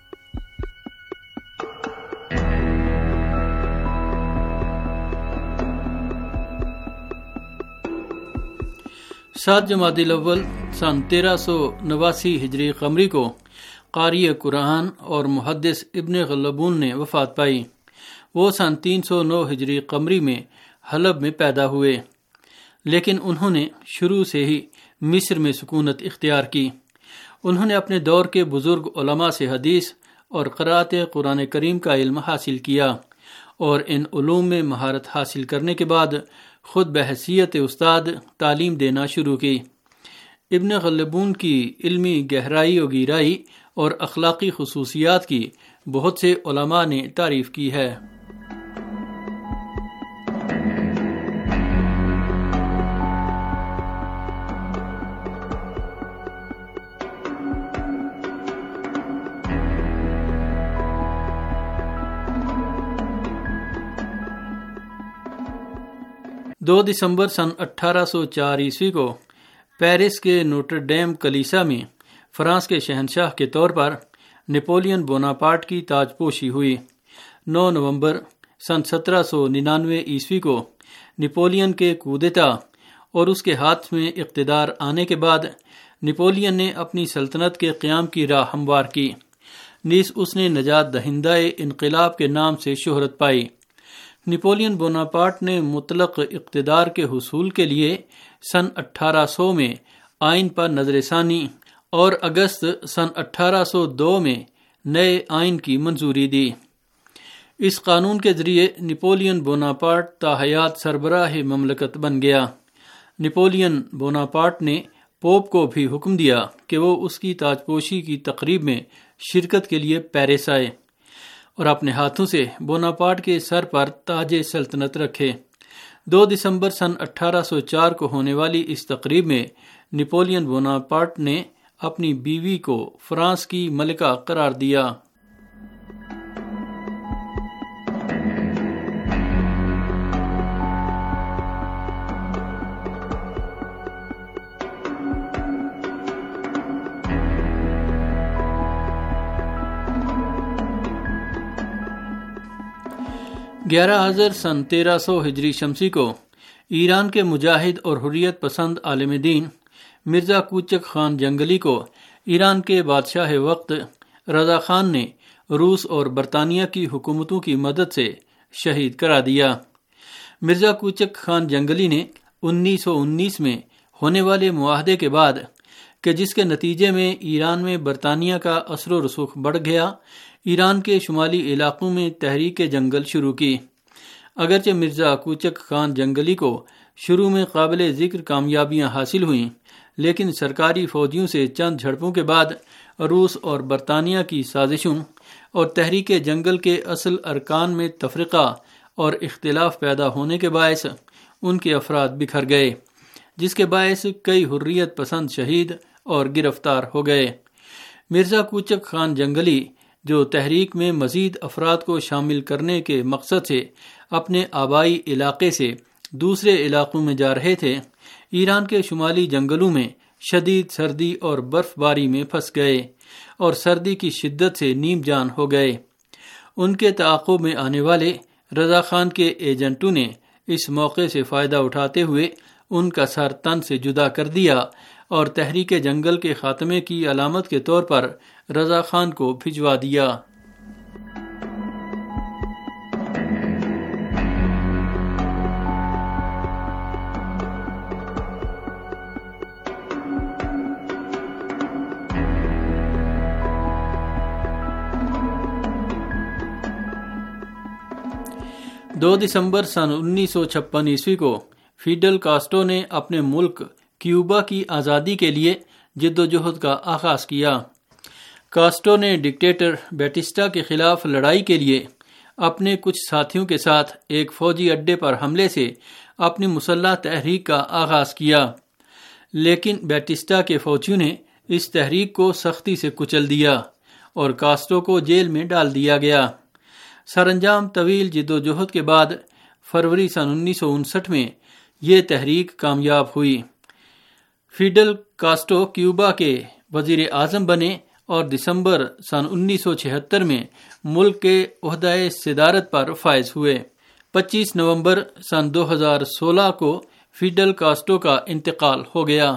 Speaker 6: 7 جمادی الاول سن 1389 ہجری قمری کو قاری قرآن اور محدث ابن غلبون نے وفات پائی۔ وہ سن 309 ہجری قمری میں حلب میں پیدا ہوئے، لیکن انہوں نے شروع سے ہی مصر میں سکونت اختیار کی۔ انہوں نے اپنے دور کے بزرگ علماء سے حدیث اور قرأت قرآن کریم کا علم حاصل کیا، اور ان علوم میں مہارت حاصل کرنے کے بعد خود بحیثیت استاد تعلیم دینا شروع کی۔ ابن غلبون کی علمی گہرائی و گیرائی اور اخلاقی خصوصیات کی بہت سے علماء نے تعریف کی ہے۔ دو دسمبر سن 1804 عیسوی کو پیرس کے نوٹر ڈیم کلیسا میں فرانس کے شہنشاہ کے طور پر نپولین بوناپارٹ کی تاج پوشی ہوئی۔ 9 نومبر سن 1799 عیسوی کو نپولین کے کودتا اور اس کے ہاتھ میں اقتدار آنے کے بعد نپولین نے اپنی سلطنت کے قیام کی راہ ہموار کی، نیز اس نے نجات دہندہ انقلاب کے نام سے شہرت پائی۔ نپولین بوناپارٹ نے مطلق اقتدار کے حصول کے لیے سن 1800 میں آئین پر نظر ثانی اور اگست سن 1802 میں نئے آئین کی منظوری دی۔ اس قانون کے ذریعے نپولین بوناپارٹ تاحیات سربراہ مملکت بن گیا۔ نپولین بوناپارٹ نے پوپ کو بھی حکم دیا کہ وہ اس کی تاجپوشی کی تقریب میں شرکت کے لیے پیرس آئے اور اپنے ہاتھوں سے بوناپارٹ کے سر پر تاج سلطنت رکھے۔ 2 دسمبر سن 1804 کو ہونے والی اس تقریب میں نپولین بوناپارٹ نے اپنی بیوی کو فرانس کی ملکہ قرار دیا۔ گیارہ آذر سن 1300 ہجری شمسی کو ایران کے مجاہد اور حریت پسند عالم دین مرزا کوچک خان جنگلی کو ایران کے بادشاہ وقت رضا خان نے روس اور برطانیہ کی حکومتوں کی مدد سے شہید کرا دیا۔ مرزا کوچک خان جنگلی نے 1919 میں ہونے والے معاہدے کے بعد کہ جس کے نتیجے میں ایران میں برطانیہ کا اثر و رسوخ بڑھ گیا، ایران کے شمالی علاقوں میں تحریک جنگل شروع کی۔ اگرچہ مرزا کوچک خان جنگلی کو شروع میں قابل ذکر کامیابیاں حاصل ہوئیں، لیکن سرکاری فوجیوں سے چند جھڑپوں کے بعد روس اور برطانیہ کی سازشوں اور تحریک جنگل کے اصل ارکان میں تفرقہ اور اختلاف پیدا ہونے کے باعث ان کے افراد بکھر گئے، جس کے باعث کئی حریت پسند شہید اور گرفتار ہو گئے۔ مرزا کوچک خان جنگلی، جو تحریک میں مزید افراد کو شامل کرنے کے مقصد سے اپنے آبائی علاقے سے دوسرے علاقوں میں جا رہے تھے، ایران کے شمالی جنگلوں میں شدید سردی اور برف باری میں پھنس گئے اور سردی کی شدت سے نیم جان ہو گئے۔ ان کے تعاقب میں آنے والے رضا خان کے ایجنٹوں نے اس موقع سے فائدہ اٹھاتے ہوئے ان کا سر تن سے جدا کر دیا اور تحریک جنگل کے خاتمے کی علامت کے طور پر رضا خان کو بھجوا دیا۔ 2 دسمبر سن 1956 کو فیڈل کاسٹرو نے اپنے ملک کیوبا کی آزادی کے لیے جد و جہد کا آغاز کیا۔ کاسٹرو نے ڈکٹیٹر بیٹسٹا کے خلاف لڑائی کے لیے اپنے کچھ ساتھیوں کے ساتھ ایک فوجی اڈے پر حملے سے اپنی مسلح تحریک کا آغاز کیا، لیکن بیٹسٹا کے فوجیوں نے اس تحریک کو سختی سے کچل دیا اور کاسٹرو کو جیل میں ڈال دیا گیا۔ سر انجام طویل جد و جہد کے بعد فروری سن 1959 میں یہ تحریک کامیاب ہوئی۔ فیڈل کاسٹرو کیوبا کے وزیر اعظم بنے اور دسمبر سن 1976 میں ملک کے عہدہ صدارت پر فائز ہوئے۔ 25 نومبر سن 2016 کو فیڈل کاسٹرو کا انتقال ہو گیا۔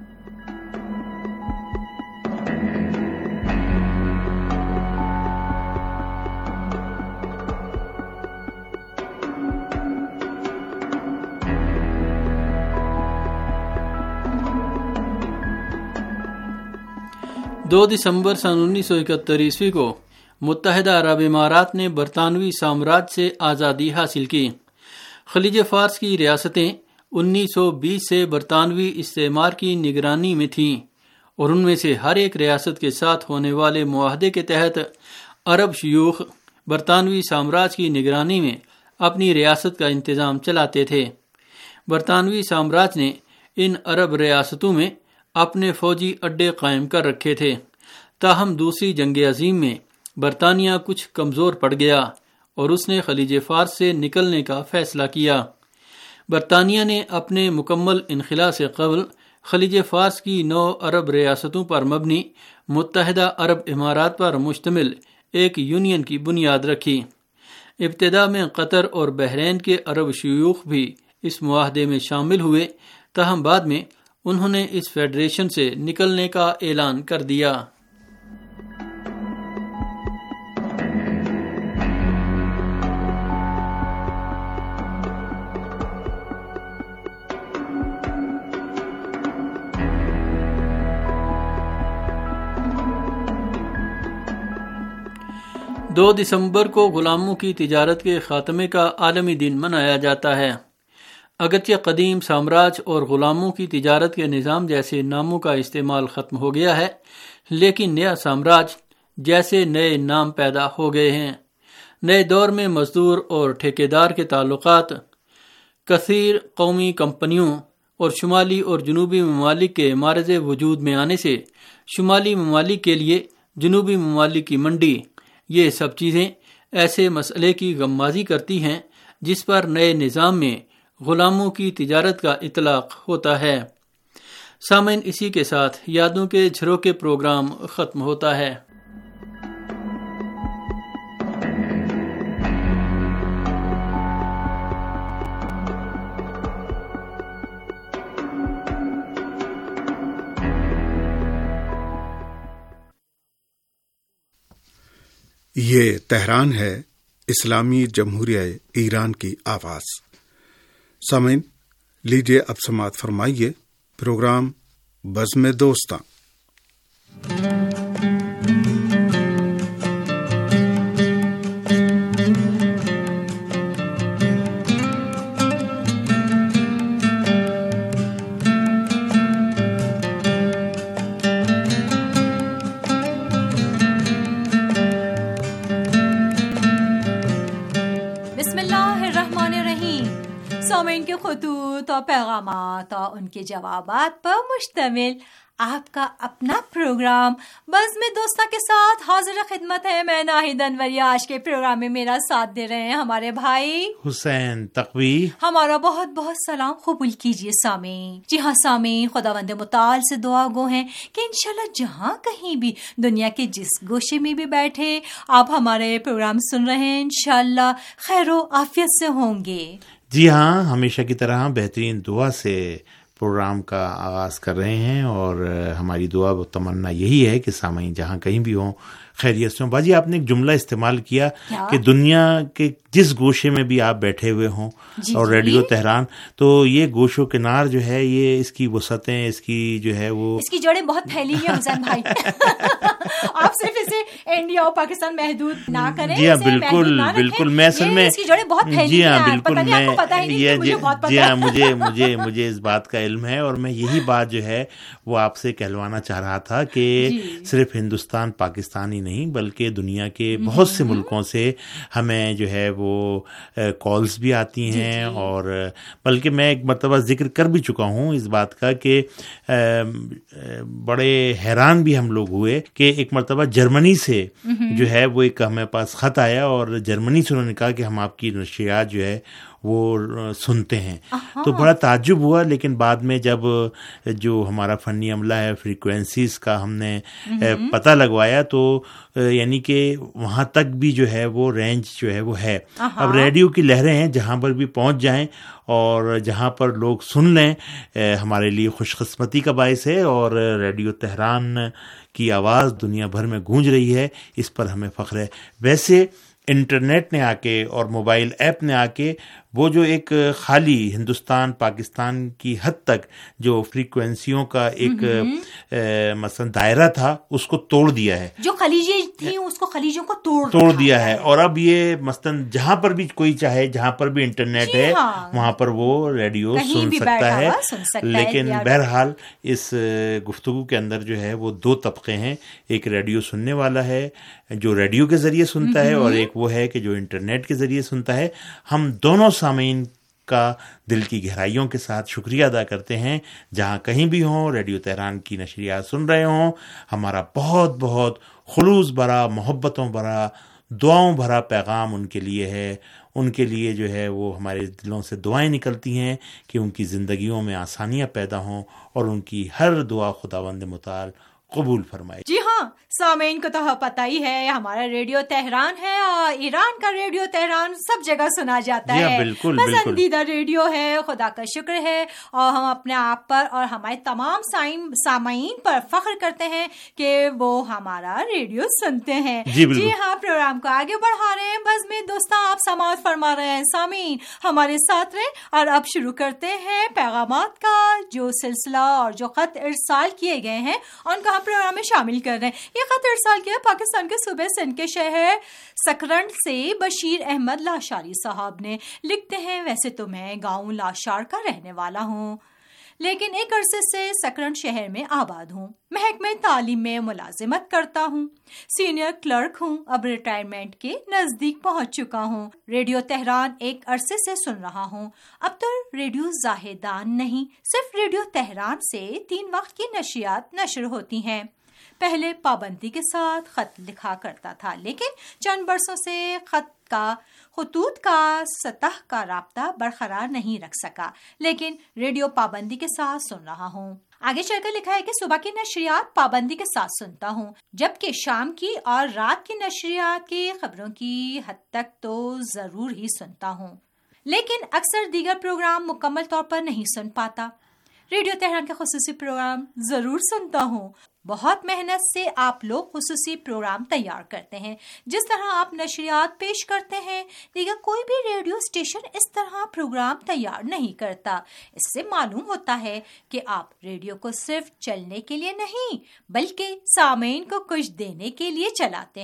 Speaker 6: دو دسمبر سن 1971 کو متحدہ عرب امارات نے برطانوی سامراج سے آزادی حاصل کی۔ خلیج فارس کی ریاستیں 1920 سے برطانوی استعمار کی نگرانی میں تھیں اور ان میں سے ہر ایک ریاست کے ساتھ ہونے والے معاہدے کے تحت عرب شیوخ برطانوی سامراج کی نگرانی میں اپنی ریاست کا انتظام چلاتے تھے۔ برطانوی سامراج نے ان عرب ریاستوں میں اپنے فوجی اڈے قائم کر رکھے تھے، تاہم دوسری جنگ عظیم میں برطانیہ کچھ کمزور پڑ گیا اور اس نے خلیج فارس سے نکلنے کا فیصلہ کیا۔ برطانیہ نے اپنے مکمل انخلاء سے قبل خلیج فارس کی 9 عرب ریاستوں پر مبنی متحدہ عرب امارات پر مشتمل ایک یونین کی بنیاد رکھی۔ ابتدا میں قطر اور بحرین کے عرب شیوخ بھی اس معاہدے میں شامل ہوئے، تاہم بعد میں انہوں نے اس فیڈریشن سے نکلنے کا اعلان کر دیا۔ دو دسمبر کو غلاموں کی تجارت کے خاتمے کا عالمی دن منایا جاتا ہے۔ اگرچہ قدیم سامراج اور غلاموں کی تجارت کے نظام جیسے ناموں کا استعمال ختم ہو گیا ہے، لیکن نیا سامراج جیسے نئے نام پیدا ہو گئے ہیں۔ نئے دور میں مزدور اور ٹھیکیدار کے تعلقات، کثیر قومی کمپنیوں اور شمالی اور جنوبی ممالک کے معرض وجود میں آنے سے شمالی ممالک کے لیے جنوبی ممالک کی منڈی، یہ سب چیزیں ایسے مسئلے کی غمازی کرتی ہیں جس پر نئے نظام میں غلاموں کی تجارت کا اطلاق ہوتا ہے۔ سامعین، اسی کے ساتھ یادوں کے جھروکے پروگرام ختم ہوتا ہے۔
Speaker 4: یہ تہران ہے، اسلامی جمہوریہ ایران کی آواز۔ سامعین، لیجیے اب سماعت فرمائیے پروگرام بزم دوستاں۔
Speaker 7: سامعین کے خطوط خطوط اور پیغامات اور ان کے جوابات پر مشتمل آپ کا اپنا پروگرام بزم دوستاں کے ساتھ حاضر خدمت ہے. میں ناہید انوری. آج کے پروگرام میں میرا ساتھ دے رہے ہیں ہمارے بھائی
Speaker 8: حسین تقوی.
Speaker 7: ہمارا بہت بہت سلام قبول کیجیے سامعین. جی ہاں سامعین، خداوند متعال سے دعا گو ہیں کہ انشاءاللہ جہاں کہیں بھی دنیا کے جس گوشے میں بھی بیٹھے آپ ہمارے پروگرام سن رہے ہیں، انشاءاللہ خیر و عافیت سے ہوں گے.
Speaker 8: جی ہاں، ہمیشہ کی طرح بہترین دعا سے پروگرام کا آغاز کر رہے ہیں، اور ہماری دعا و تمنا یہی ہے کہ سامعین جہاں کہیں بھی ہوں خیریت سے ہوں. باجی آپ نے ایک جملہ استعمال کیا کہ دنیا کے جس گوشے میں بھی آپ بیٹھے ہوئے ہوں اور ریڈیو تہران، تو یہ گوش و کنار جو ہے یہ اس کی وسعتیں، اس کی جو ہے وہ
Speaker 7: اس کی جڑیں بہت پھیلی ہیں حسین بھائی. آپ صرف اسے انڈیا اور پاکستان محدود نہ کریں.
Speaker 8: جی ہاں بالکل بالکل. میں اصل میں
Speaker 7: اس کی جڑیں بہت پھیلی ہیں.
Speaker 8: جی ہاں بالکل.
Speaker 7: میں
Speaker 8: مجھے اس بات کا علم ہے، اور میں یہی بات جو ہے وہ آپ سے کہلوانا چاہ رہا تھا کہ صرف ہندوستان پاکستان ہی نہیں بلکہ دنیا کے بہت سے ملکوں سے ہمیں جو ہے وہ کالز بھی آتی ہیں. اور بلکہ میں ایک مرتبہ ذکر کر بھی چکا ہوں اس بات کا کہ بڑے حیران بھی ہم لوگ ہوئے کہ ایک مرتبہ جرمنی سے جو ہے وہ ایک ہمیں پاس خط آیا، اور جرمنی سے انہوں نے کہا کہ ہم آپ کی نشریات جو ہے وہ سنتے ہیں. تو بڑا تعجب ہوا، لیکن بعد میں جب جو ہمارا فنی عملہ ہے فریکوینسیز کا ہم نے پتہ لگوایا تو یعنی کہ وہاں تک بھی جو ہے وہ رینج جو ہے وہ ہے. اب ریڈیو کی لہریں ہیں جہاں پر بھی پہنچ جائیں اور جہاں پر لوگ سن لیں ہمارے لیے خوش قسمتی کا باعث ہے. اور ریڈیو تہران کی آواز دنیا بھر میں گونج رہی ہے، اس پر ہمیں فخر ہے. ویسے انٹرنیٹ نے آ کے اور موبائل ایپ نے آ کے وہ جو ایک خالی ہندوستان پاکستان کی حد تک جو فریکوینسیوں کا ایک مثلا دائرہ تھا اس کو توڑ دیا ہے.
Speaker 7: جو خلیجیں تھیں اس کو خلیجوں کو
Speaker 8: توڑ دیا ہے. اور اب یہ مثلا جہاں پر بھی کوئی چاہے، جہاں پر بھی انٹرنیٹ ہے وہاں پر وہ ریڈیو سن سکتا ہے. لیکن بہرحال اس گفتگو کے اندر جو ہے وہ دو طبقے ہیں. ایک ریڈیو سننے والا ہے جو ریڈیو کے ذریعے سنتا ہے، اور ایک وہ ہے کہ جو انٹرنیٹ کے ذریعے سنتا ہے. ہم دونوں سامعین کا دل کی گہرائیوں کے ساتھ شکریہ ادا کرتے ہیں جہاں کہیں بھی ہوں ریڈیو تہران کی نشریات سن رہے ہوں. ہمارا بہت بہت خلوص بھرا، محبتوں بھرا، دعاؤں بھرا پیغام ان کے لیے ہے. ان کے لیے جو ہے وہ ہمارے دلوں سے دعائیں نکلتی ہیں کہ ان کی زندگیوں میں آسانیاں پیدا ہوں اور ان کی ہر دعا خداوند متعال قبول فرمائے.
Speaker 7: جی ہاں سامعین کو تو پتہ ہی ہے ہمارا ریڈیو تہران ہے، اور ایران کا ریڈیو تہران سب جگہ سنا جاتا ہے.
Speaker 8: بالکل
Speaker 7: پسندیدہ ریڈیو ہے، خدا کا شکر ہے. اور ہم اپنے آپ پر اور ہمارے تمام سامعین پر فخر کرتے ہیں کہ وہ ہمارا ریڈیو سنتے ہیں. جی ہاں پروگرام کو آگے بڑھا رہے ہیں. بس میں دوستاں آپ سماعت فرما رہے ہیں. سامعین ہمارے ساتھ رہیں، اور اب شروع کرتے ہیں پیغامات کا جو سلسلہ اور جو خط ارسال کیے گئے ہیں ان کو پروگرام میں شامل کر رہے ہیں. یہ خط ارسال کیا پاکستان کے صوبے سندھ کے شہر سکرنڈ سے بشیر احمد لاشاری صاحب نے. لکھتے ہیں ویسے تو میں گاؤں لاشار کا رہنے والا ہوں، لیکن ایک عرصے سے سکرنڈ شہر میں آباد ہوں. محکمہ تعلیم میں ملازمت کرتا ہوں، سینئر کلرک ہوں. اب ریٹائرمنٹ کے نزدیک پہنچ چکا ہوں. ریڈیو تہران ایک عرصے سے سن رہا ہوں. اب تو ریڈیو زاہدان نہیں، صرف ریڈیو تہران سے 3 وقت کی نشریات نشر ہوتی ہیں. پہلے پابندی کے ساتھ خط لکھا کرتا تھا، لیکن چند برسوں سے خطوط کا سطح کا رابطہ برقرار نہیں رکھ سکا، لیکن ریڈیو پابندی کے ساتھ سن رہا ہوں. آگے چل کر لکھا ہے کہ صبح کی نشریات پابندی کے ساتھ سنتا ہوں، جبکہ شام کی اور رات کی نشریات کی خبروں کی حد تک تو ضرور ہی سنتا ہوں، لیکن اکثر دیگر پروگرام مکمل طور پر نہیں سن پاتا. ریڈیو تہران کے خصوصی پروگرام ضرور سنتا ہوں. بہت محنت سے آپ لوگ خصوصی پروگرام تیار کرتے ہیں. جس طرح آپ نشریات پیش کرتے ہیں دیگر کوئی بھی ریڈیو اسٹیشن اس طرح پروگرام تیار نہیں کرتا. اس سے معلوم ہوتا ہے کہ آپ ریڈیو کو صرف چلنے کے لیے نہیں بلکہ سامعین کو کچھ دینے کے لیے چلاتے ہیں.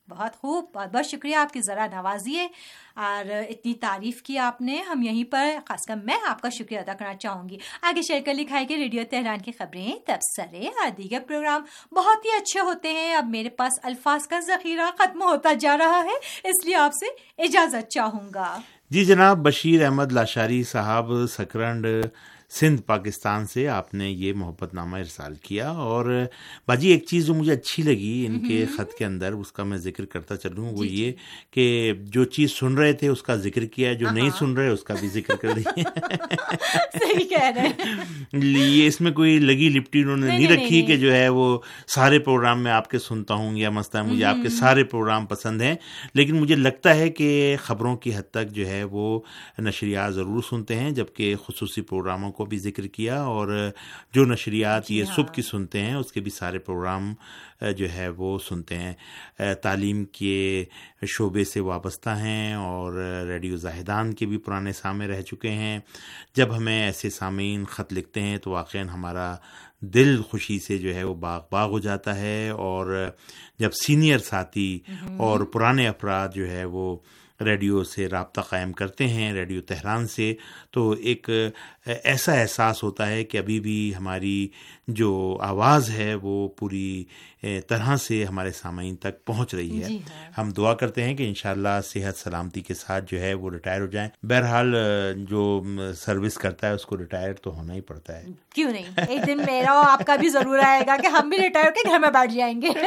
Speaker 7: بہت خوب, بہت بہت شکریہ, آپ کی ذرا نوازی ہے اور اتنی تعریف کی آپ نے. ہم یہیں پر خاص کر میں آپ کا شکریہ ادا کرنا چاہوں گی. آگے شیئر کر لکھا ہے کہ ریڈیو تہران کی خبریں, تبصرے اور دیگر پروگرام بہت ہی اچھے ہوتے ہیں. اب میرے پاس الفاظ کا ذخیرہ ختم ہوتا جا رہا ہے, اس لیے آپ سے اجازت چاہوں گا.
Speaker 8: جی جناب, بشیر احمد لاشاری صاحب سکرنڈ سندھ پاکستان سے آپ نے یہ محبت نامہ ارسال کیا. اور باجی ایک چیز جو مجھے اچھی لگی ان کے خط کے اندر, اس کا میں ذکر کرتا چلوں, وہ یہ کہ جو چیز سن رہے تھے اس کا ذکر کیا, جو نہیں سن رہے اس کا بھی ذکر کر دیا.
Speaker 7: صحیح کہہ رہے ہیں.
Speaker 8: یہ اس میں کوئی لگی لپٹی انہوں نے نہیں رکھی کہ جو ہے وہ سارے پروگرام میں آپ کے سنتا ہوں, یا مثلا مجھے آپ کے سارے پروگرام پسند ہیں, لیکن مجھے لگتا ہے کہ خبروں کی حد تک جو ہے وہ نشریات ضرور سنتے ہیں, جبکہ خصوصی پروگراموں کو بھی ذکر کیا. اور جو نشریات یہ صبح کی سنتے ہیں اس کے بھی سارے پروگرام جو ہے وہ سنتے ہیں. تعلیم کے شعبے سے وابستہ ہیں اور ریڈیو زاہدان کے بھی پرانے سامع رہ چکے ہیں. جب ہمیں ایسے سامعین خط لکھتے ہیں تو واقعاً ہمارا دل خوشی سے جو ہے وہ باغ باغ ہو جاتا ہے. اور جب سینئر ساتھی اور پرانے افراد جو ہے وہ ریڈیو سے رابطہ قائم کرتے ہیں, ریڈیو تہران سے, تو ایک ایسا احساس ہوتا ہے کہ ابھی بھی ہماری جو آواز ہے وہ پوری طرح سے ہمارے سامعین تک پہنچ رہی ہے. ہم دعا کرتے ہیں کہ انشاءاللہ صحت سلامتی کے ساتھ جو ہے وہ ریٹائر ہو جائیں. بہرحال جو سروس کرتا ہے اس کو ریٹائر تو ہونا ہی پڑتا ہے,
Speaker 7: کیوں نہیں, ایک دن میرا اور آپ کا بھی ضرور آئے گا کہ ہم بھی ریٹائر ہو کے گھر میں بیٹھ جائیں گے.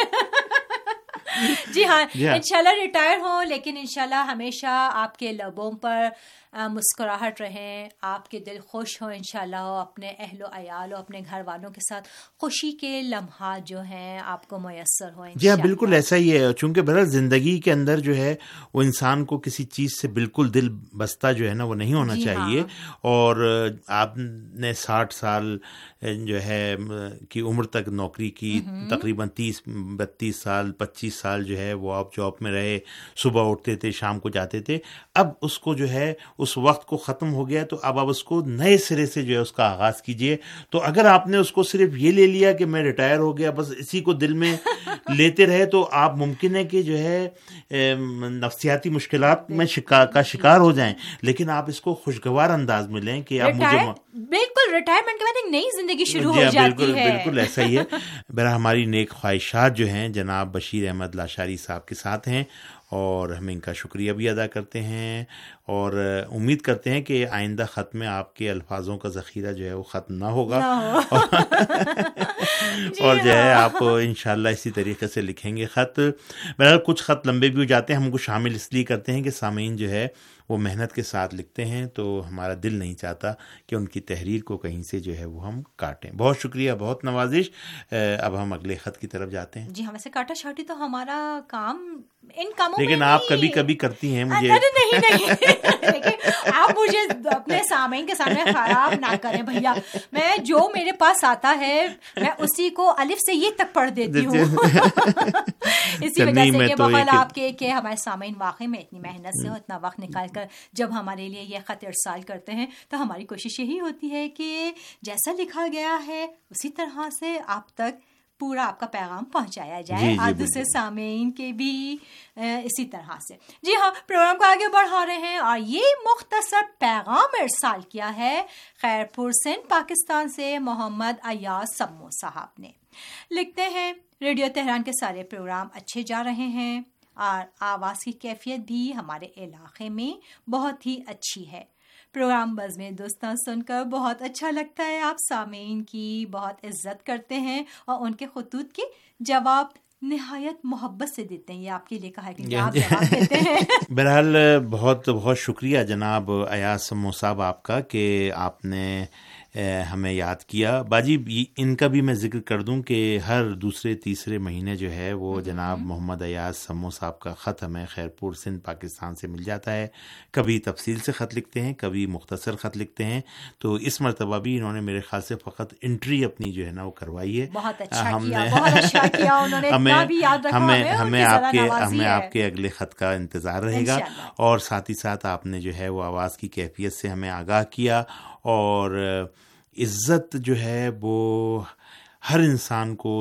Speaker 7: جی ہاں, انشاءاللہ ریٹائر ہوں, لیکن انشاءاللہ ہمیشہ آپ کے لبوں پر مسکراہٹ رہیں, آپ کے دل خوش ہوں انشاءاللہ, اپنے اہل و عیال و اپنے گھر والوں کے ساتھ خوشی کے لمحات جو ہیں آپ کو میسر ہوں.
Speaker 8: جی ہاں, بالکل ایسا ہی ہے. چونکہ بہرحال زندگی کے اندر جو ہے وہ انسان کو کسی چیز سے بالکل دل بستہ جو ہے نا وہ نہیں ہونا چاہیے. اور آپ نے 60 سال جو ہے کی عمر تک نوکری کی, تقریباً 30-32 سال 25 سال جو ہے وہ آپ جاب میں رہے, صبح اٹھتے تھے شام کو جاتے تھے. اب اس کو جو ہے اس وقت کو ختم ہو گیا, تو اب آپ اس کو نئے سرے سے جو ہے اس کا آغاز کیجئے. تو اگر آپ نے اس کو صرف یہ لے لیا کہ میں ریٹائر ہو گیا, بس اسی کو دل میں لیتے رہے, تو آپ ممکن ہے کہ جو ہے نفسیاتی مشکلات میں کا شکار ہو جائیں. لیکن آپ اس کو خوشگوار انداز میں لیں کہ اب مجھے
Speaker 7: بالکل ریٹائرمنٹ کے بعد ایک نئی زندگی شروع ہو جاتی ہے.
Speaker 8: بالکل ایسا ہی ہے. بہرحال ہماری نیک خواہشات جو ہیں جناب بشیر احمد لاشاری صاحب کے ساتھ ہیں, اور ہم ان کا شکریہ بھی ادا کرتے ہیں, اور امید کرتے ہیں کہ آئندہ خط میں آپ کے الفاظوں کا ذخیرہ جو ہے وہ ختم نہ ہوگا. اور جو ہے آپ انشاءاللہ اسی طریقے سے لکھیں گے خط. بہرحال کچھ خط لمبے بھی ہو جاتے ہیں, ہم کو شامل اس لیے کرتے ہیں کہ سامعین جو ہے وہ محنت کے ساتھ لکھتے ہیں, تو ہمارا دل نہیں چاہتا کہ ان کی تحریر کو کہیں سے جو ہے وہ ہم کاٹیں. بہت شکریہ, بہت نوازش. اب ہم اگلے خط کی طرف جاتے ہیں.
Speaker 7: جی ہاں, ویسے کاٹا چھاٹی تو ہمارا کام ان کاموں میں,
Speaker 8: لیکن آپ کبھی کبھی کرتی ہیں مجھے.
Speaker 7: نہیں, آپ مجھے اپنے سامعین کے سامنے خراب نہ کریں بھیا. میں جو میرے پاس آتا ہے میں اسی کو الف سے یہ تک پڑھ دیتی ہوں. اسی وجہ سے کہ بقول آپ کے کہ ہمارے سامعین واقعی میں اتنی محنت سے اتنا وقت نکال کر جب ہمارے لیے یہ خط ارسال کرتے ہیں, تو ہماری کوشش یہی ہوتی ہے کہ جیسا لکھا گیا ہے اسی طرح سے آپ تک پورا آپ کا پیغام پہنچایا جائے, اور دوسرے سامعین کے بھی اسی طرح سے. جی ہاں, پروگرام کو آگے بڑھا رہے ہیں, اور یہ مختصر پیغام ارسال کیا ہے خیرپور سندھ پاکستان سے محمد ایاز سمو صاحب نے. لکھتے ہیں, ریڈیو تہران کے سارے پروگرام اچھے جا رہے ہیں, اور آواز کی کیفیت بھی ہمارے علاقے میں بہت ہی اچھی ہے. پروگرام بزم دوستاں سن کر بہت اچھا لگتا ہے. آپ سامعین کی بہت عزت کرتے ہیں, اور ان کے خطوط کے جواب نہایت محبت سے دیتے ہیں. یہ آپ کے لیے کہا ہے کہ آپ جواب دیتے ہیں.
Speaker 8: بہرحال بہت بہت شکریہ جناب ایاز سمو صاحب آپ کا کہ آپ نے ہمیں یاد کیا. باجی ان کا بھی میں ذکر کر دوں کہ ہر دوسرے تیسرے مہینے جو ہے وہ جناب محمد ایاز سمو صاحب کا خط ہمیں خیرپور سندھ پاکستان سے مل جاتا ہے. کبھی تفصیل سے خط لکھتے ہیں, کبھی مختصر خط لکھتے ہیں. تو اس مرتبہ بھی انہوں نے میرے خیال سے فقط انٹری اپنی جو ہے نا وہ کروائی ہے.
Speaker 7: بہت اچھا کیا, بہت اچھا کیا انہوں نے, اتنا بھی یاد رکھا.
Speaker 8: ہمیں آپ کے اگلے خط کا انتظار رہے گا. اور ساتھ ہی ساتھ آپ نے جو ہے وہ آواز کی کیفیت سے ہمیں آگاہ کیا, اور عزت جو ہے وہ ہر انسان کو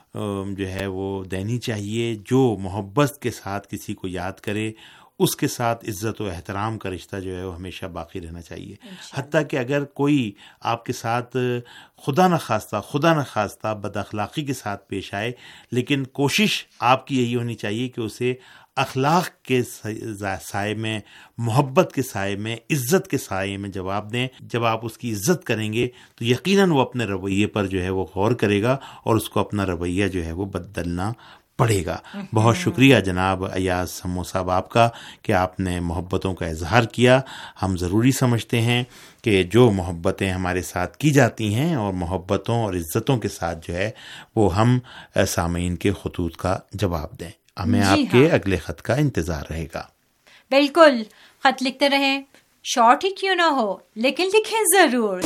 Speaker 8: جو ہے وہ دینی چاہیے. جو محبت کے ساتھ کسی کو یاد کرے اس کے ساتھ عزت و احترام کا رشتہ جو ہے وہ ہمیشہ باقی رہنا چاہیے. حتیٰ کہ اگر کوئی آپ کے ساتھ خدا نخواستہ بد اخلاقی کے ساتھ پیش آئے، لیکن کوشش آپ کی یہی ہونی چاہیے کہ اسے اخلاق کے سائے میں، محبت کے سائے میں، عزت کے سائے میں جواب دیں. جب آپ اس کی عزت کریں گے تو یقیناً وہ اپنے رویے پر جو ہے وہ غور کرے گا اور اس کو اپنا رویہ جو ہے وہ بدلنا پڑے گا. بہت شکریہ جناب ایاز سمو صاحب آپ کا کہ آپ نے محبتوں کا اظہار کیا. ہم ضروری سمجھتے ہیں کہ جو محبتیں ہمارے ساتھ کی جاتی ہیں اور محبتوں اور عزتوں کے ساتھ جو ہے وہ ہم سامعین کے خطوط کا جواب دیں. ہمیں آپ کے اگلے خط کا انتظار رہے گا.
Speaker 7: بالکل، خط لکھتے رہیں، شارٹ ہی کیوں نہ ہو لیکن لکھیں ضرور.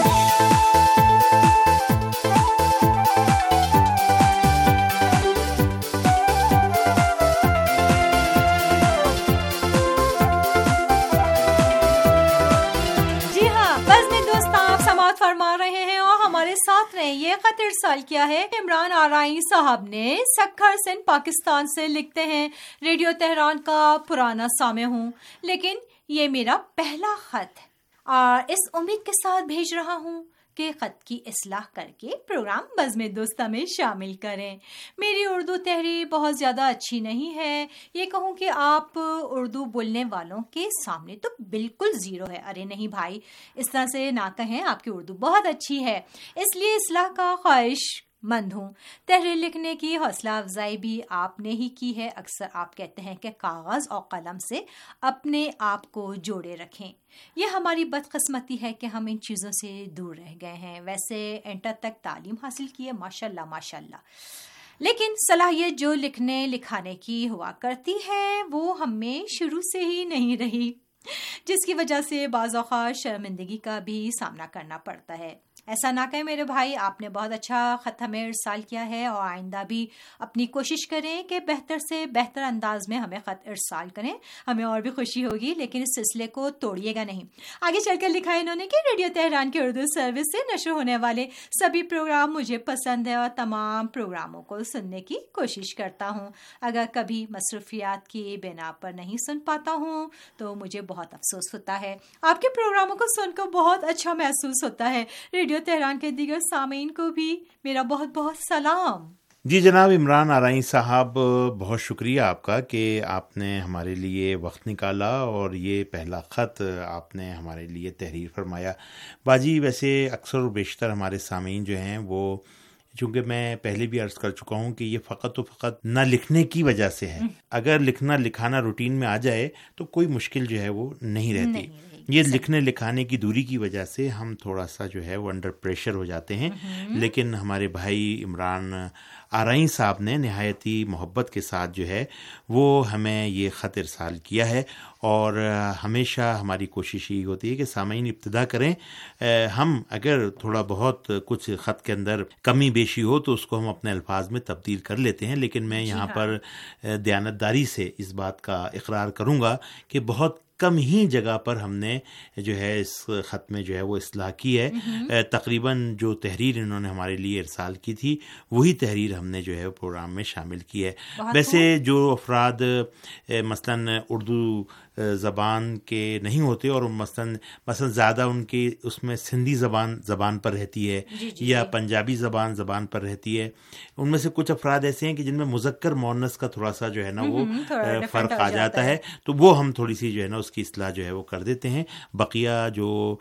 Speaker 7: فرما رہے ہیں اور ہمارے ساتھ رہیں. یہ خط ارسال کیا ہے عمران آرائی صاحب نے سکھر سندھ پاکستان سے. لکھتے ہیں ریڈیو تہران کا پرانا سامع ہوں لیکن یہ میرا پہلا خط ہے اور اس امید کے ساتھ بھیج رہا ہوں کہ خط کی اصلاح کر کے پروگرام بزم دوستہ میں شامل کریں. میری اردو تحریر بہت زیادہ اچھی نہیں ہے، یہ کہوں کہ آپ اردو بولنے والوں کے سامنے تو بالکل زیرو ہے. ارے نہیں بھائی، اس طرح سے نہ کہیں، آپ کی اردو بہت اچھی ہے، اس لیے اصلاح کا خواہش مند ہوں. تحریر لکھنے کی حوصلہ افزائی بھی آپ نے ہی کی ہے. اکثر آپ کہتے ہیں کہ کاغذ اور قلم سے اپنے آپ کو جوڑے رکھیں. یہ ہماری بدقسمتی ہے کہ ہم ان چیزوں سے دور رہ گئے ہیں. ویسے انٹر تک تعلیم حاصل کی ہے، ماشاءاللہ ماشاءاللہ، لیکن صلاحیت جو لکھنے لکھانے کی ہوا کرتی ہے وہ ہم میں شروع سے ہی نہیں رہی، جس کی وجہ سے بعض اوقات شرمندگی کا بھی سامنا کرنا پڑتا ہے. ایسا نہ کہیں میرے بھائی، آپ نے بہت اچھا خط ہمیں ارسال کیا ہے اور آئندہ بھی اپنی کوشش کریں کہ بہتر سے بہتر انداز میں ہمیں خط ارسال کریں، ہمیں اور بھی خوشی ہوگی. لیکن اس سلسلے کو توڑیے گا نہیں. آگے چل کر لکھا ہے انہوں نے کہ ریڈیو تہران کے اردو سروس سے نشر ہونے والے سبھی پروگرام مجھے پسند ہے اور تمام پروگراموں کو سننے کی کوشش کرتا ہوں. اگر کبھی مصروفیات کی بنا پر نہیں سن پاتا ہوں تو مجھے بہت افسوس ہوتا ہے. آپ کے پروگراموں کو سن کر بہت اچھا محسوس ہوتا ہے. ریڈیو تہران کے دیگر سامعین کو بھی میرا بہت بہت سلام.
Speaker 8: جی جناب عمران آرائی صاحب، بہت شکریہ آپ کا کہ آپ نے ہمارے لیے وقت نکالا اور یہ پہلا خط آپ نے ہمارے لیے تحریر فرمایا. باجی ویسے اکثر و بیشتر ہمارے سامعین جو ہیں وہ، چونکہ میں پہلے بھی عرض کر چکا ہوں کہ یہ فقط و فقط نہ لکھنے کی وجہ سے ہے. اگر لکھنا لکھانا روٹین میں آ جائے تو کوئی مشکل جو ہے وہ نہیں رہتی. یہ لکھنے لکھانے کی دوری کی وجہ سے ہم تھوڑا سا جو ہے وہ انڈر پریشر ہو جاتے ہیں. لیکن ہمارے بھائی عمران آرائی صاحب نے نہایت ہی محبت کے ساتھ جو ہے وہ ہمیں یہ خط ارسال کیا ہے اور ہمیشہ ہماری کوشش یہ ہوتی ہے کہ سامعین ابتدا کریں. ہم اگر تھوڑا بہت کچھ خط کے اندر کمی بیشی ہو تو اس کو ہم اپنے الفاظ میں تبدیل کر لیتے ہیں. لیکن میں یہاں پر دیانتداری سے اس بات کا اقرار کروں گا کہ بہت کم ہی جگہ پر ہم نے جو ہے اس خط میں جو ہے وہ اصلاح کی ہے. تقریباً جو تحریر انہوں نے ہمارے لیے ارسال کی تھی وہی تحریر ہم نے جو ہے پروگرام میں شامل کی ہے. ویسے جو افراد مثلاً اردو زبان کے نہیں ہوتے اور مثلاً زیادہ ان کی اس میں سندھی زبان پر رہتی ہے یا پنجابی زبان پر رہتی ہے، ان میں سے کچھ افراد ایسے ہیں کہ جن میں مذکر مؤنث کا تھوڑا سا جو ہے نا وہ فرق آ جاتا ہے، تو وہ ہم تھوڑی سی جو ہے نا اس کی اصلاح جو ہے وہ کر دیتے ہیں. بقیہ جو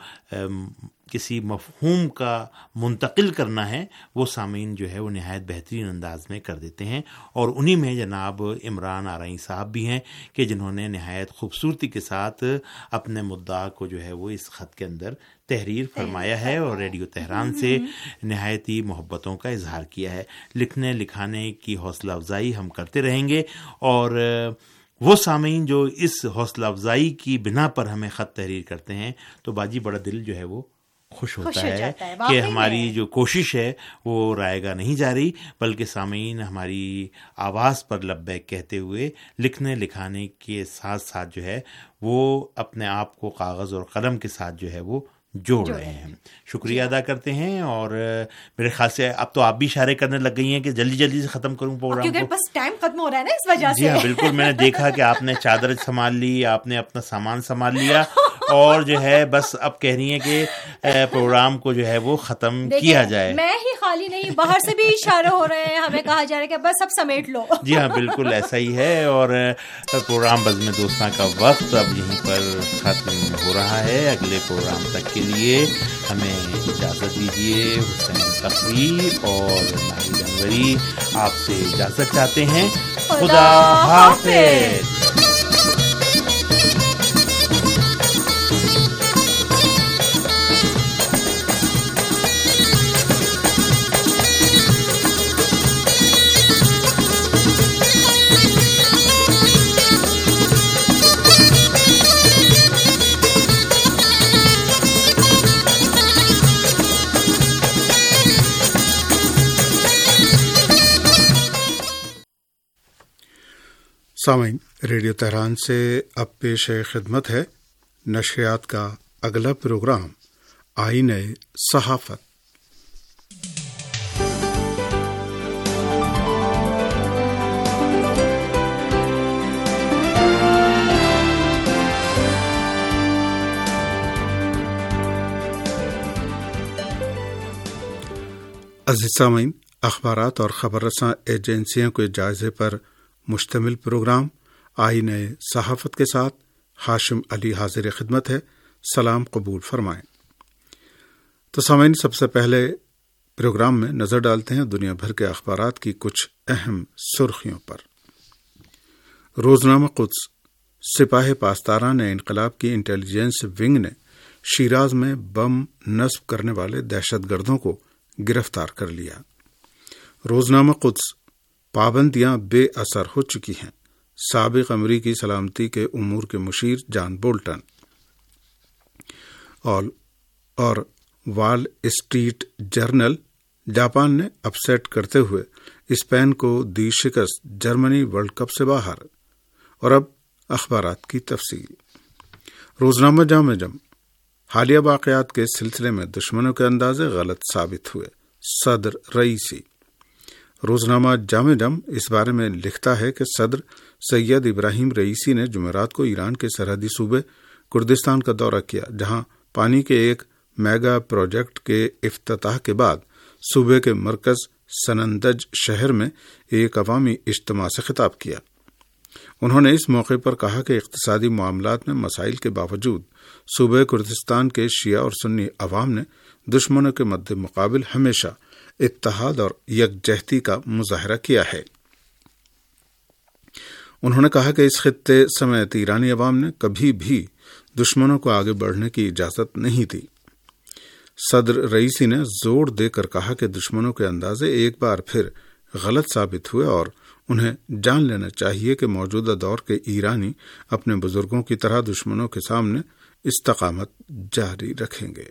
Speaker 8: کسی مفہوم کا منتقل کرنا ہے وہ سامعین جو ہے وہ نہایت بہترین انداز میں کر دیتے ہیں. اور انہی میں جناب عمران آرائی صاحب بھی ہیں کہ جنہوں نے نہایت خوبصورتی کے ساتھ اپنے مدعا کو جو ہے وہ اس خط کے اندر تحریر فرمایا ہے اور ریڈیو تہران سے نہایت ہی محبتوں کا اظہار کیا ہے. لکھنے لکھانے کی حوصلہ افزائی ہم کرتے رہیں گے اور وہ سامعین جو اس حوصلہ افزائی کی بنا پر ہمیں خط تحریر کرتے ہیں تو باجی بڑا دل جو ہے وہ خوش ہوتا ہے کہ ہماری جو کوشش ہے وہ رائے گاہ نہیں جا رہی، بلکہ سامعین ہماری آواز پر لبیک کہتے ہوئے لکھنے لکھانے کے ساتھ ساتھ جو ہے وہ اپنے آپ کو کاغذ اور قلم کے ساتھ جو ہے وہ جوڑ رہے ہیں. شکریہ ادا کرتے ہیں. اور میرے خیال سے اب تو آپ بھی اشارے کرنے لگ گئی ہیں کہ جلدی جلدی سے ختم کروں پروگرام کو,
Speaker 7: کیونکہ بس ٹائم ختم ہو رہا ہے نا اس وجہ سے.
Speaker 8: جی ہاں بالکل, میں نے دیکھا کہ آپ نے چادر سنبھال لی, آپ نے اپنا سامان سنبھال لیا اور جو ہے بس اب کہہ رہی ہیں کہ پروگرام کو جو ہے وہ ختم کیا جائے.
Speaker 7: میں ہی خالی نہیں, باہر سے بھی اشارے ہو رہے ہیں, ہمیں کہا جا رہا ہے کہ بس اب سمیٹ لو.
Speaker 8: جی ہاں بالکل ایسا ہی ہے. اور پروگرام بزم دوستاں کا وقت اب یہیں پر ختم ہو رہا ہے. اگلے پروگرام تک کے لیے ہمیں اجازت دیجیے. حسین تقوی اور ناہید انوری آپ سے اجازت چاہتے ہیں. خدا حافظ.
Speaker 4: سامعین, ریڈیو تہران سے اب پیش خدمت ہے نشریات کا اگلا پروگرام آئینہ صحافت. عزیز سامعین, اخبارات اور خبر رساں ایجنسیوں کے جائزے پر مشتمل پروگرام آئینہ صحافت کے ساتھ ہاشم علی حاضر خدمت ہے. سلام قبول فرمائیں. تو سامعین, سب سے پہلے پروگرام میں نظر ڈالتے ہیں دنیا بھر کے اخبارات کی کچھ اہم سرخیوں پر. روزنامہ قدس: سپاہ پاسداران انقلاب کی انٹیلیجنس ونگ نے شیراز میں بم نصب کرنے والے دہشت گردوں کو گرفتار کر لیا. روزنامہ قدس: پابندیاں بے اثر ہو چکی ہیں. سابق امریکی سلامتی کے امور کے مشیر جان بولٹن. اور وال اسٹریٹ جرنل: جاپان نے اپسیٹ کرتے ہوئے اسپین کو دی شکست, جرمنی ورلڈ کپ سے باہر. اور اب اخبارات کی تفصیل. روزنامہ جامع جم: حالیہ واقعات کے سلسلے میں دشمنوں کے اندازے غلط ثابت ہوئے, صدر رئیسی. روزنامہ جامع جم اس بارے میں لکھتا ہے کہ صدر سید ابراہیم رئیسی نے جمعرات کو ایران کے سرحدی صوبے کردستان کا دورہ کیا, جہاں پانی کے ایک میگا پروجیکٹ کے افتتاح کے بعد صوبے کے مرکز سنندج شہر میں ایک عوامی اجتماع سے خطاب کیا. انہوں نے اس موقع پر کہا کہ اقتصادی معاملات میں مسائل کے باوجود صوبے کردستان کے شیعہ اور سنی عوام نے دشمنوں کے مد مقابل ہمیشہ اتحاد اور یکجہتی کا مظاہرہ کیا ہے. انہوں نے کہا کہ اس خطے سمیت ایرانی عوام نے کبھی بھی دشمنوں کو آگے بڑھنے کی اجازت نہیں دی. صدر رئیسی نے زور دے کر کہا کہ دشمنوں کے اندازے ایک بار پھر غلط ثابت ہوئے اور انہیں جان لینا چاہیے کہ موجودہ دور کے ایرانی اپنے بزرگوں کی طرح دشمنوں کے سامنے استقامت جاری رکھیں گے.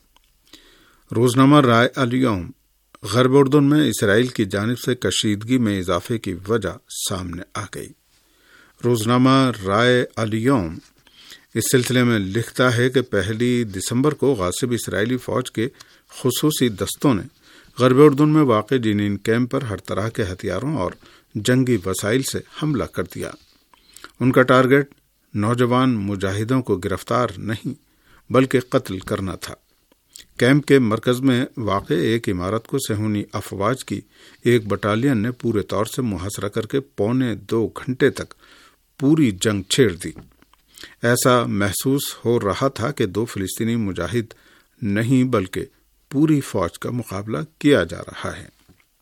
Speaker 4: روزنامہ رائے الیوم: غرب اردن میں اسرائیل کی جانب سے کشیدگی میں اضافے کی وجہ سامنے آ گئی. روزنامہ رائے الیوم اس سلسلے میں لکھتا ہے کہ 1 دسمبر کو غاصب اسرائیلی فوج کے خصوصی دستوں نے غرب اردن میں واقع جنین کیمپ پر ہر طرح کے ہتھیاروں اور جنگی وسائل سے حملہ کر دیا. ان کا ٹارگٹ نوجوان مجاہدوں کو گرفتار نہیں بلکہ قتل کرنا تھا. کیمپ کے مرکز میں واقع ایک عمارت کو صہیونی افواج کی ایک بٹالین نے پورے طور سے محاصرہ کر کے 2.25 گھنٹے تک پوری جنگ چھیڑ دی. ایسا محسوس ہو رہا تھا کہ 2 فلسطینی مجاہد نہیں بلکہ پوری فوج کا مقابلہ کیا جا رہا ہے.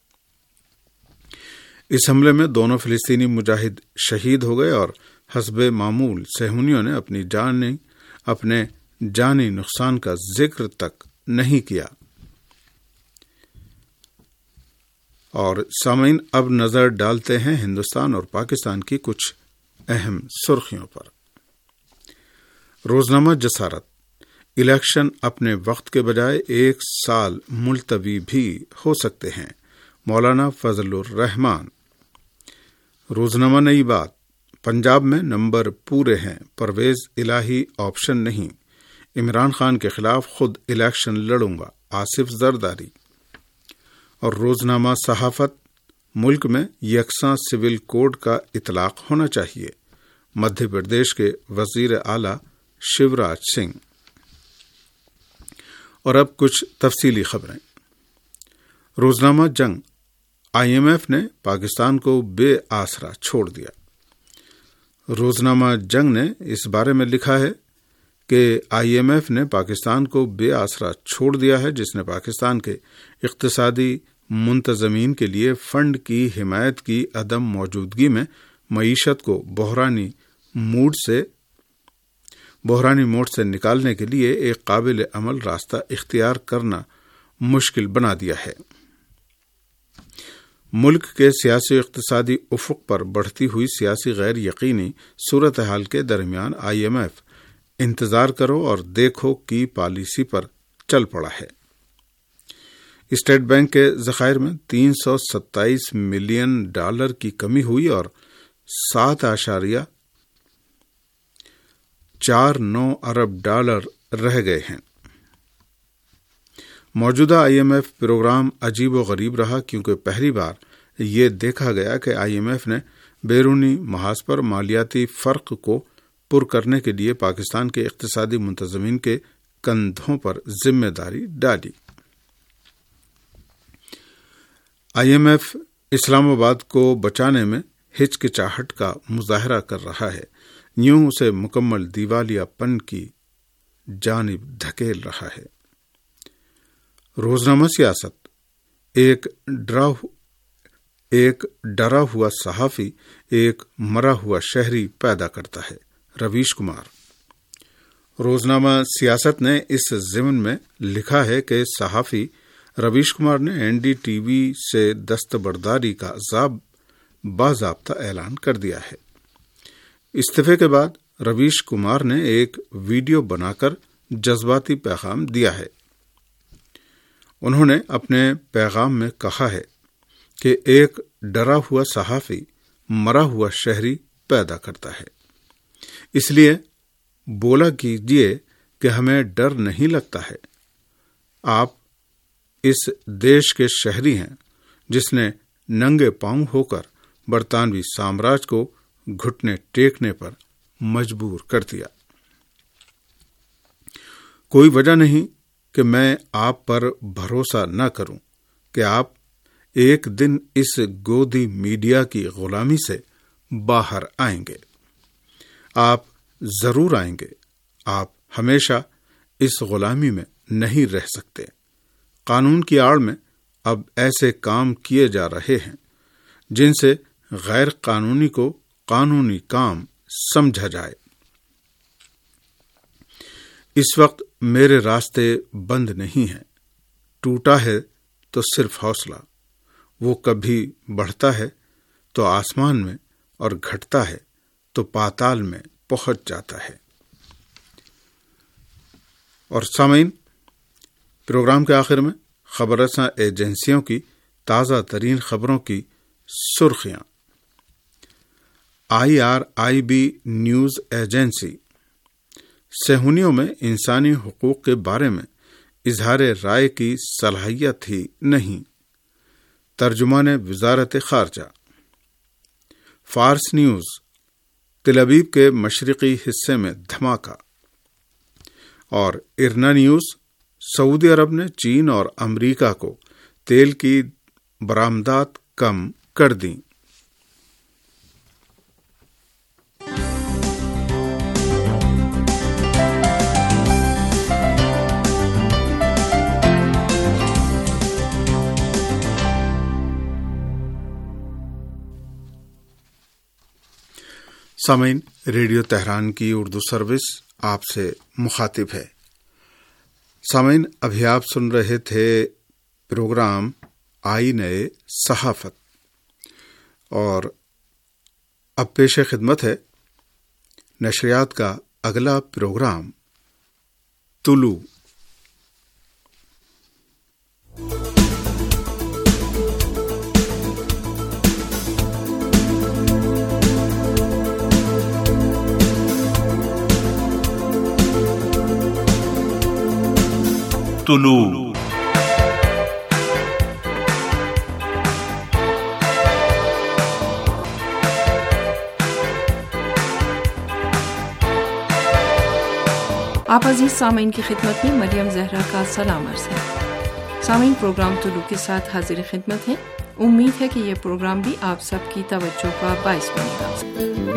Speaker 4: اس حملے میں دونوں فلسطینی مجاہد شہید ہو گئے اور حسب معمول صہیونیوں نے اپنے جانی نقصان کا ذکر تک نہیں کیا. اور سامعین اب نظر ڈالتے ہیں ہندوستان اور پاکستان کی کچھ اہم سرخیوں پر. روزنامہ جسارت: الیکشن اپنے وقت کے بجائے 1 سال ملتوی بھی ہو سکتے ہیں، مولانا فضل الرحمان. روزنامہ نئی بات: پنجاب میں نمبر پورے ہیں، پرویز الہی آپشن نہیں، عمران خان کے خلاف خود الیکشن لڑوں گا آصف زرداری۔ اور روزنامہ صحافت، ملک میں یکساں سول کوڈ کا اطلاق ہونا چاہیے، مدھیہ پردیش کے وزیر اعلی شیوراج سنگھ۔ اور اب کچھ تفصیلی خبریں۔ روزنامہ جنگ، آئی ایم ایف نے پاکستان کو بے آسرا چھوڑ دیا۔ روزنامہ جنگ نے اس بارے میں لکھا ہے کہ آئی ایم ایف نے پاکستان کو بے آسرا چھوڑ دیا ہے، جس نے پاکستان کے اقتصادی منتظمین کے لیے فنڈ کی حمایت کی عدم موجودگی میں معیشت کو بحرانی موڈ سے نکالنے کے لیے ایک قابل عمل راستہ اختیار کرنا مشکل بنا دیا ہے۔ ملک کے سیاسی و اقتصادی افق پر بڑھتی ہوئی سیاسی غیر یقینی صورتحال کے درمیان آئی ایم ایف انتظار کرو اور دیکھو کی پالیسی پر چل پڑا ہے۔ اسٹیٹ بینک کے ذخائر میں $327 ملین کی کمی ہوئی اور 7.49 ارب رہ گئے ہیں۔ موجودہ آئی ایم ایف پروگرام عجیب و غریب رہا، کیونکہ پہلی بار یہ دیکھا گیا کہ آئی ایم ایف نے بیرونی محاذ پر مالیاتی فرق کو پر کرنے کے لیے پاکستان کے اقتصادی منتظمین کے کندھوں پر ذمہ داری ڈالی۔ آئی ایم ایف اسلام آباد کو بچانے میں ہچکچاہٹ کا مظاہرہ کر رہا ہے، یوں اسے مکمل دیوالیہ پن کی جانب دھکیل رہا ہے۔ روزنامہ سیاست، ایک ڈرا ہوا صحافی ایک مرا ہوا شہری پیدا کرتا ہے، رویش کمار۔ روزنامہ سیاست نے اس ضمن میں لکھا ہے کہ صحافی رویش کمار نے این ڈی ٹی وی سے دستبرداری کا باضابطہ اعلان کر دیا ہے۔ استعفے کے بعد رویش کمار نے ایک ویڈیو بنا کر جذباتی پیغام دیا ہے۔ انہوں نے اپنے پیغام میں کہا ہے کہ ایک ڈرا ہوا صحافی مرا ہوا شہری پیدا کرتا ہے، اس لیے بولا کیجیے کہ ہمیں ڈر نہیں لگتا ہے۔ آپ اس دیش کے شہری ہیں جس نے ننگے پاؤں ہو کر برطانوی سامراج کو گھٹنے ٹیکنے پر مجبور کر دیا۔ کوئی وجہ نہیں کہ میں آپ پر بھروسہ نہ کروں کہ آپ ایک دن اس گودی میڈیا کی غلامی سے باہر آئیں گے۔ آپ ضرور آئیں گے۔ آپ ہمیشہ اس غلامی میں نہیں رہ سکتے۔ قانون کی آڑ میں اب ایسے کام کیے جا رہے ہیں جن سے غیر قانونی کو قانونی کام سمجھا جائے۔ اس وقت میرے راستے بند نہیں ہیں۔ ٹوٹا ہے تو صرف حوصلہ، وہ کبھی بڑھتا ہے تو آسمان میں اور گھٹتا ہے تو پاتال میں پہنچ جاتا ہے۔ اور سامعین، پروگرام کے آخر میں خبر رساں ایجنسیوں کی تازہ ترین خبروں کی سرخیاں۔ IRIB نیوز ایجنسی، صہیونیوں میں انسانی حقوق کے بارے میں اظہار رائے کی صلاحیت ہی نہیں، ترجمان وزارت خارجہ۔ فارس نیوز، تل ابیب کے مشرقی حصے میں دھماکہ۔ اور ارنا نیوز، سعودی عرب نے چین اور امریکہ کو تیل کی برآمدات کم کر دیں۔ سامعین، ریڈیو تہران کی اردو سروس آپ سے مخاطب ہے۔ سامعین، ابھی آپ سن رہے تھے پروگرام آئینِ صحافت، اور اب پیش خدمت ہے نشریات کا اگلا پروگرام طلوع۔
Speaker 8: طلوع.
Speaker 9: آپ عزیز سامعین کی خدمت میں مریم زہرا کا سلام عرض ہے. سامعین، پروگرام طلوع کے ساتھ حاضر خدمت ہے. امید ہے کہ یہ پروگرام بھی آپ سب کی توجہ کا باعث بنے گا.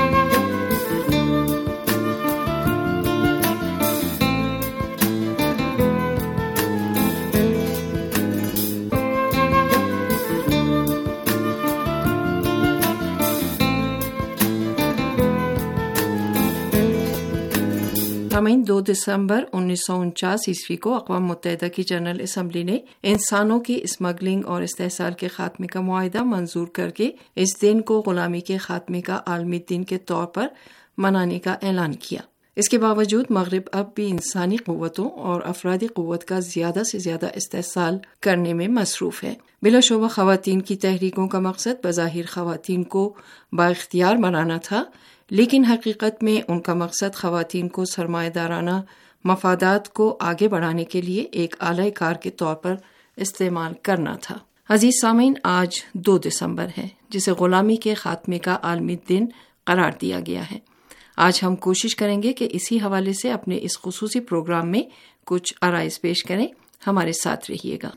Speaker 9: سامعین، 2 دسمبر 1949 عیسوی کو اقوام متحدہ کی جنرل اسمبلی نے انسانوں کی اسمگلنگ اور استحصال کے خاتمے کا معاہدہ منظور کر کے اس دن کو غلامی کے خاتمے کا عالمی دن کے طور پر منانے کا اعلان کیا. اس کے باوجود مغرب اب بھی انسانی قوتوں اور افرادی قوت کا زیادہ سے زیادہ استحصال کرنے میں مصروف ہے. بلا شبہ خواتین کی تحریکوں کا مقصد بظاہر خواتین کو بااختیار بنانا تھا، لیکن حقیقت میں ان کا مقصد خواتین کو سرمایہ دارانہ مفادات کو آگے بڑھانے کے لیے ایک آلہ کار کے طور پر استعمال کرنا تھا. عزیز سامعین، آج 2 دسمبر ہے، جسے غلامی کے خاتمے کا عالمی دن قرار دیا گیا ہے. آج ہم کوشش کریں گے کہ اسی حوالے سے اپنے اس خصوصی پروگرام میں کچھ آرائز پیش کریں. ہمارے ساتھ رہیے گا.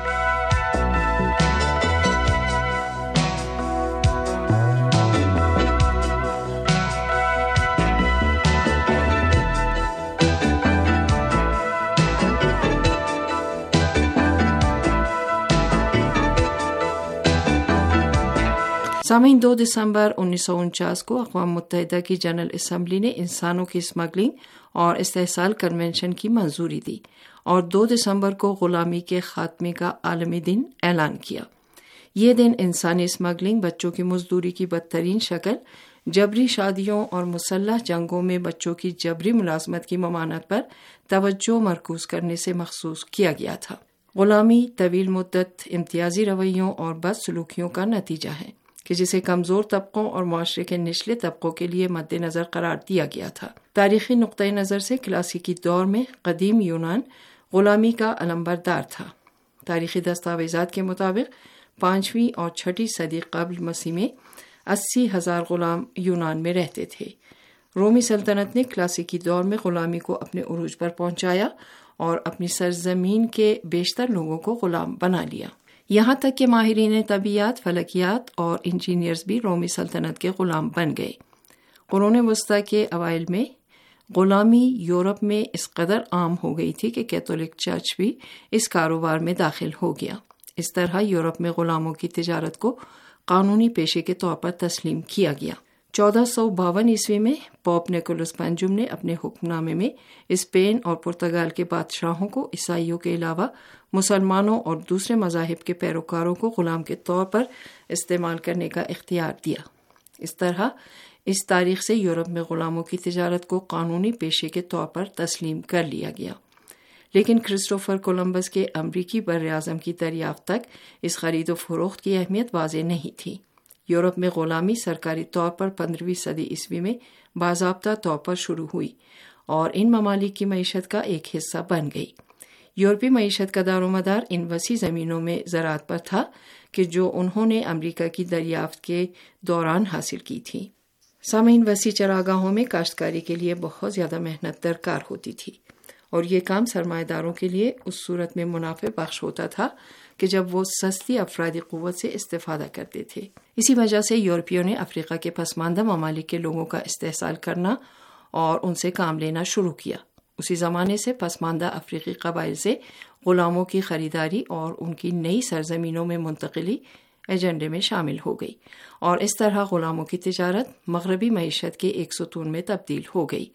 Speaker 9: سامعین، 2 دسمبر 1949 کو اقوام متحدہ کی جنرل اسمبلی نے انسانوں کی اسمگلنگ اور استحصال کنونشن کی منظوری دی اور 2 دسمبر کو غلامی کے خاتمے کا عالمی دن اعلان کیا. یہ دن انسانی اسمگلنگ، بچوں کی مزدوری کی بدترین شکل، جبری شادیوں اور مسلح جنگوں میں بچوں کی جبری ملازمت کی ممانعت پر توجہ مرکوز کرنے سے مخصوص کیا گیا تھا. غلامی طویل مدت امتیازی رویوں اور بد سلوکیوں کا نتیجہ ہے کہ جسے کمزور طبقوں اور معاشرے کے نچلے طبقوں کے لیے مد نظر قرار دیا گیا تھا. تاریخی نقطۂ نظر سے کلاسیکی دور میں قدیم یونان غلامی کا علمبردار تھا. تاریخی دستاویزات کے مطابق 5ویں اور 6ٹھی صدی قبل مسیح میں 80,000 غلام یونان میں رہتے تھے. رومی سلطنت نے کلاسیکی دور میں غلامی کو اپنے عروج پر پہنچایا اور اپنی سرزمین کے بیشتر لوگوں کو غلام بنا لیا. یہاں تک کہ ماہرین طبیعیات، فلکیات اور انجینئرز بھی رومی سلطنت کے غلام بن گئے. قرون وسطیٰ کے اوائل میں غلامی یورپ میں اس قدر عام ہو گئی تھی کہ کیتھولک چرچ بھی اس کاروبار میں داخل ہو گیا. اس طرح یورپ میں غلاموں کی تجارت کو قانونی پیشے کے طور پر تسلیم کیا گیا. 1452 عیسوی میں پوپ نیکولس پنجم نے اپنے حکم نامے میں اسپین اور پرتگال کے بادشاہوں کو عیسائیوں کے علاوہ مسلمانوں اور دوسرے مذاہب کے پیروکاروں کو غلام کے طور پر استعمال کرنے کا اختیار دیا. اس طرح اس تاریخ سے یورپ میں غلاموں کی تجارت کو قانونی پیشے کے طور پر تسلیم کر لیا گیا. لیکن کرسٹوفر کولمبس کے امریکی براعظم کی دریافت تک اس خرید و فروخت کی اہمیت واضح نہیں تھی. یورپ میں غلامی سرکاری طور پر 15ویں صدی عیسوی میں باضابطہ طور پر شروع ہوئی اور ان ممالک کی معیشت کا ایک حصہ بن گئی. یورپی معیشت کا دار و مدار ان وسیع زمینوں میں زراعت پر تھا کہ جو انہوں نے امریکہ کی دریافت کے دوران حاصل کی تھی. سامعین، وسیع چراگاہوں میں کاشتکاری کے لیے بہت زیادہ محنت درکار ہوتی تھی اور یہ کام سرمایہ داروں کے لیے اس صورت میں منافع بخش ہوتا تھا کہ جب وہ سستی افرادی قوت سے استفادہ کرتے تھے. اسی وجہ سے یورپیوں نے افریقہ کے پسماندہ ممالک کے لوگوں کا استحصال کرنا اور ان سے کام لینا شروع کیا. اسی زمانے سے پسماندہ افریقی قبائل سے غلاموں کی خریداری اور ان کی نئی سرزمینوں میں منتقلی ایجنڈے میں شامل ہو گئی اور اس طرح غلاموں کی تجارت مغربی معیشت کے ایک ستون میں تبدیل ہو گئی.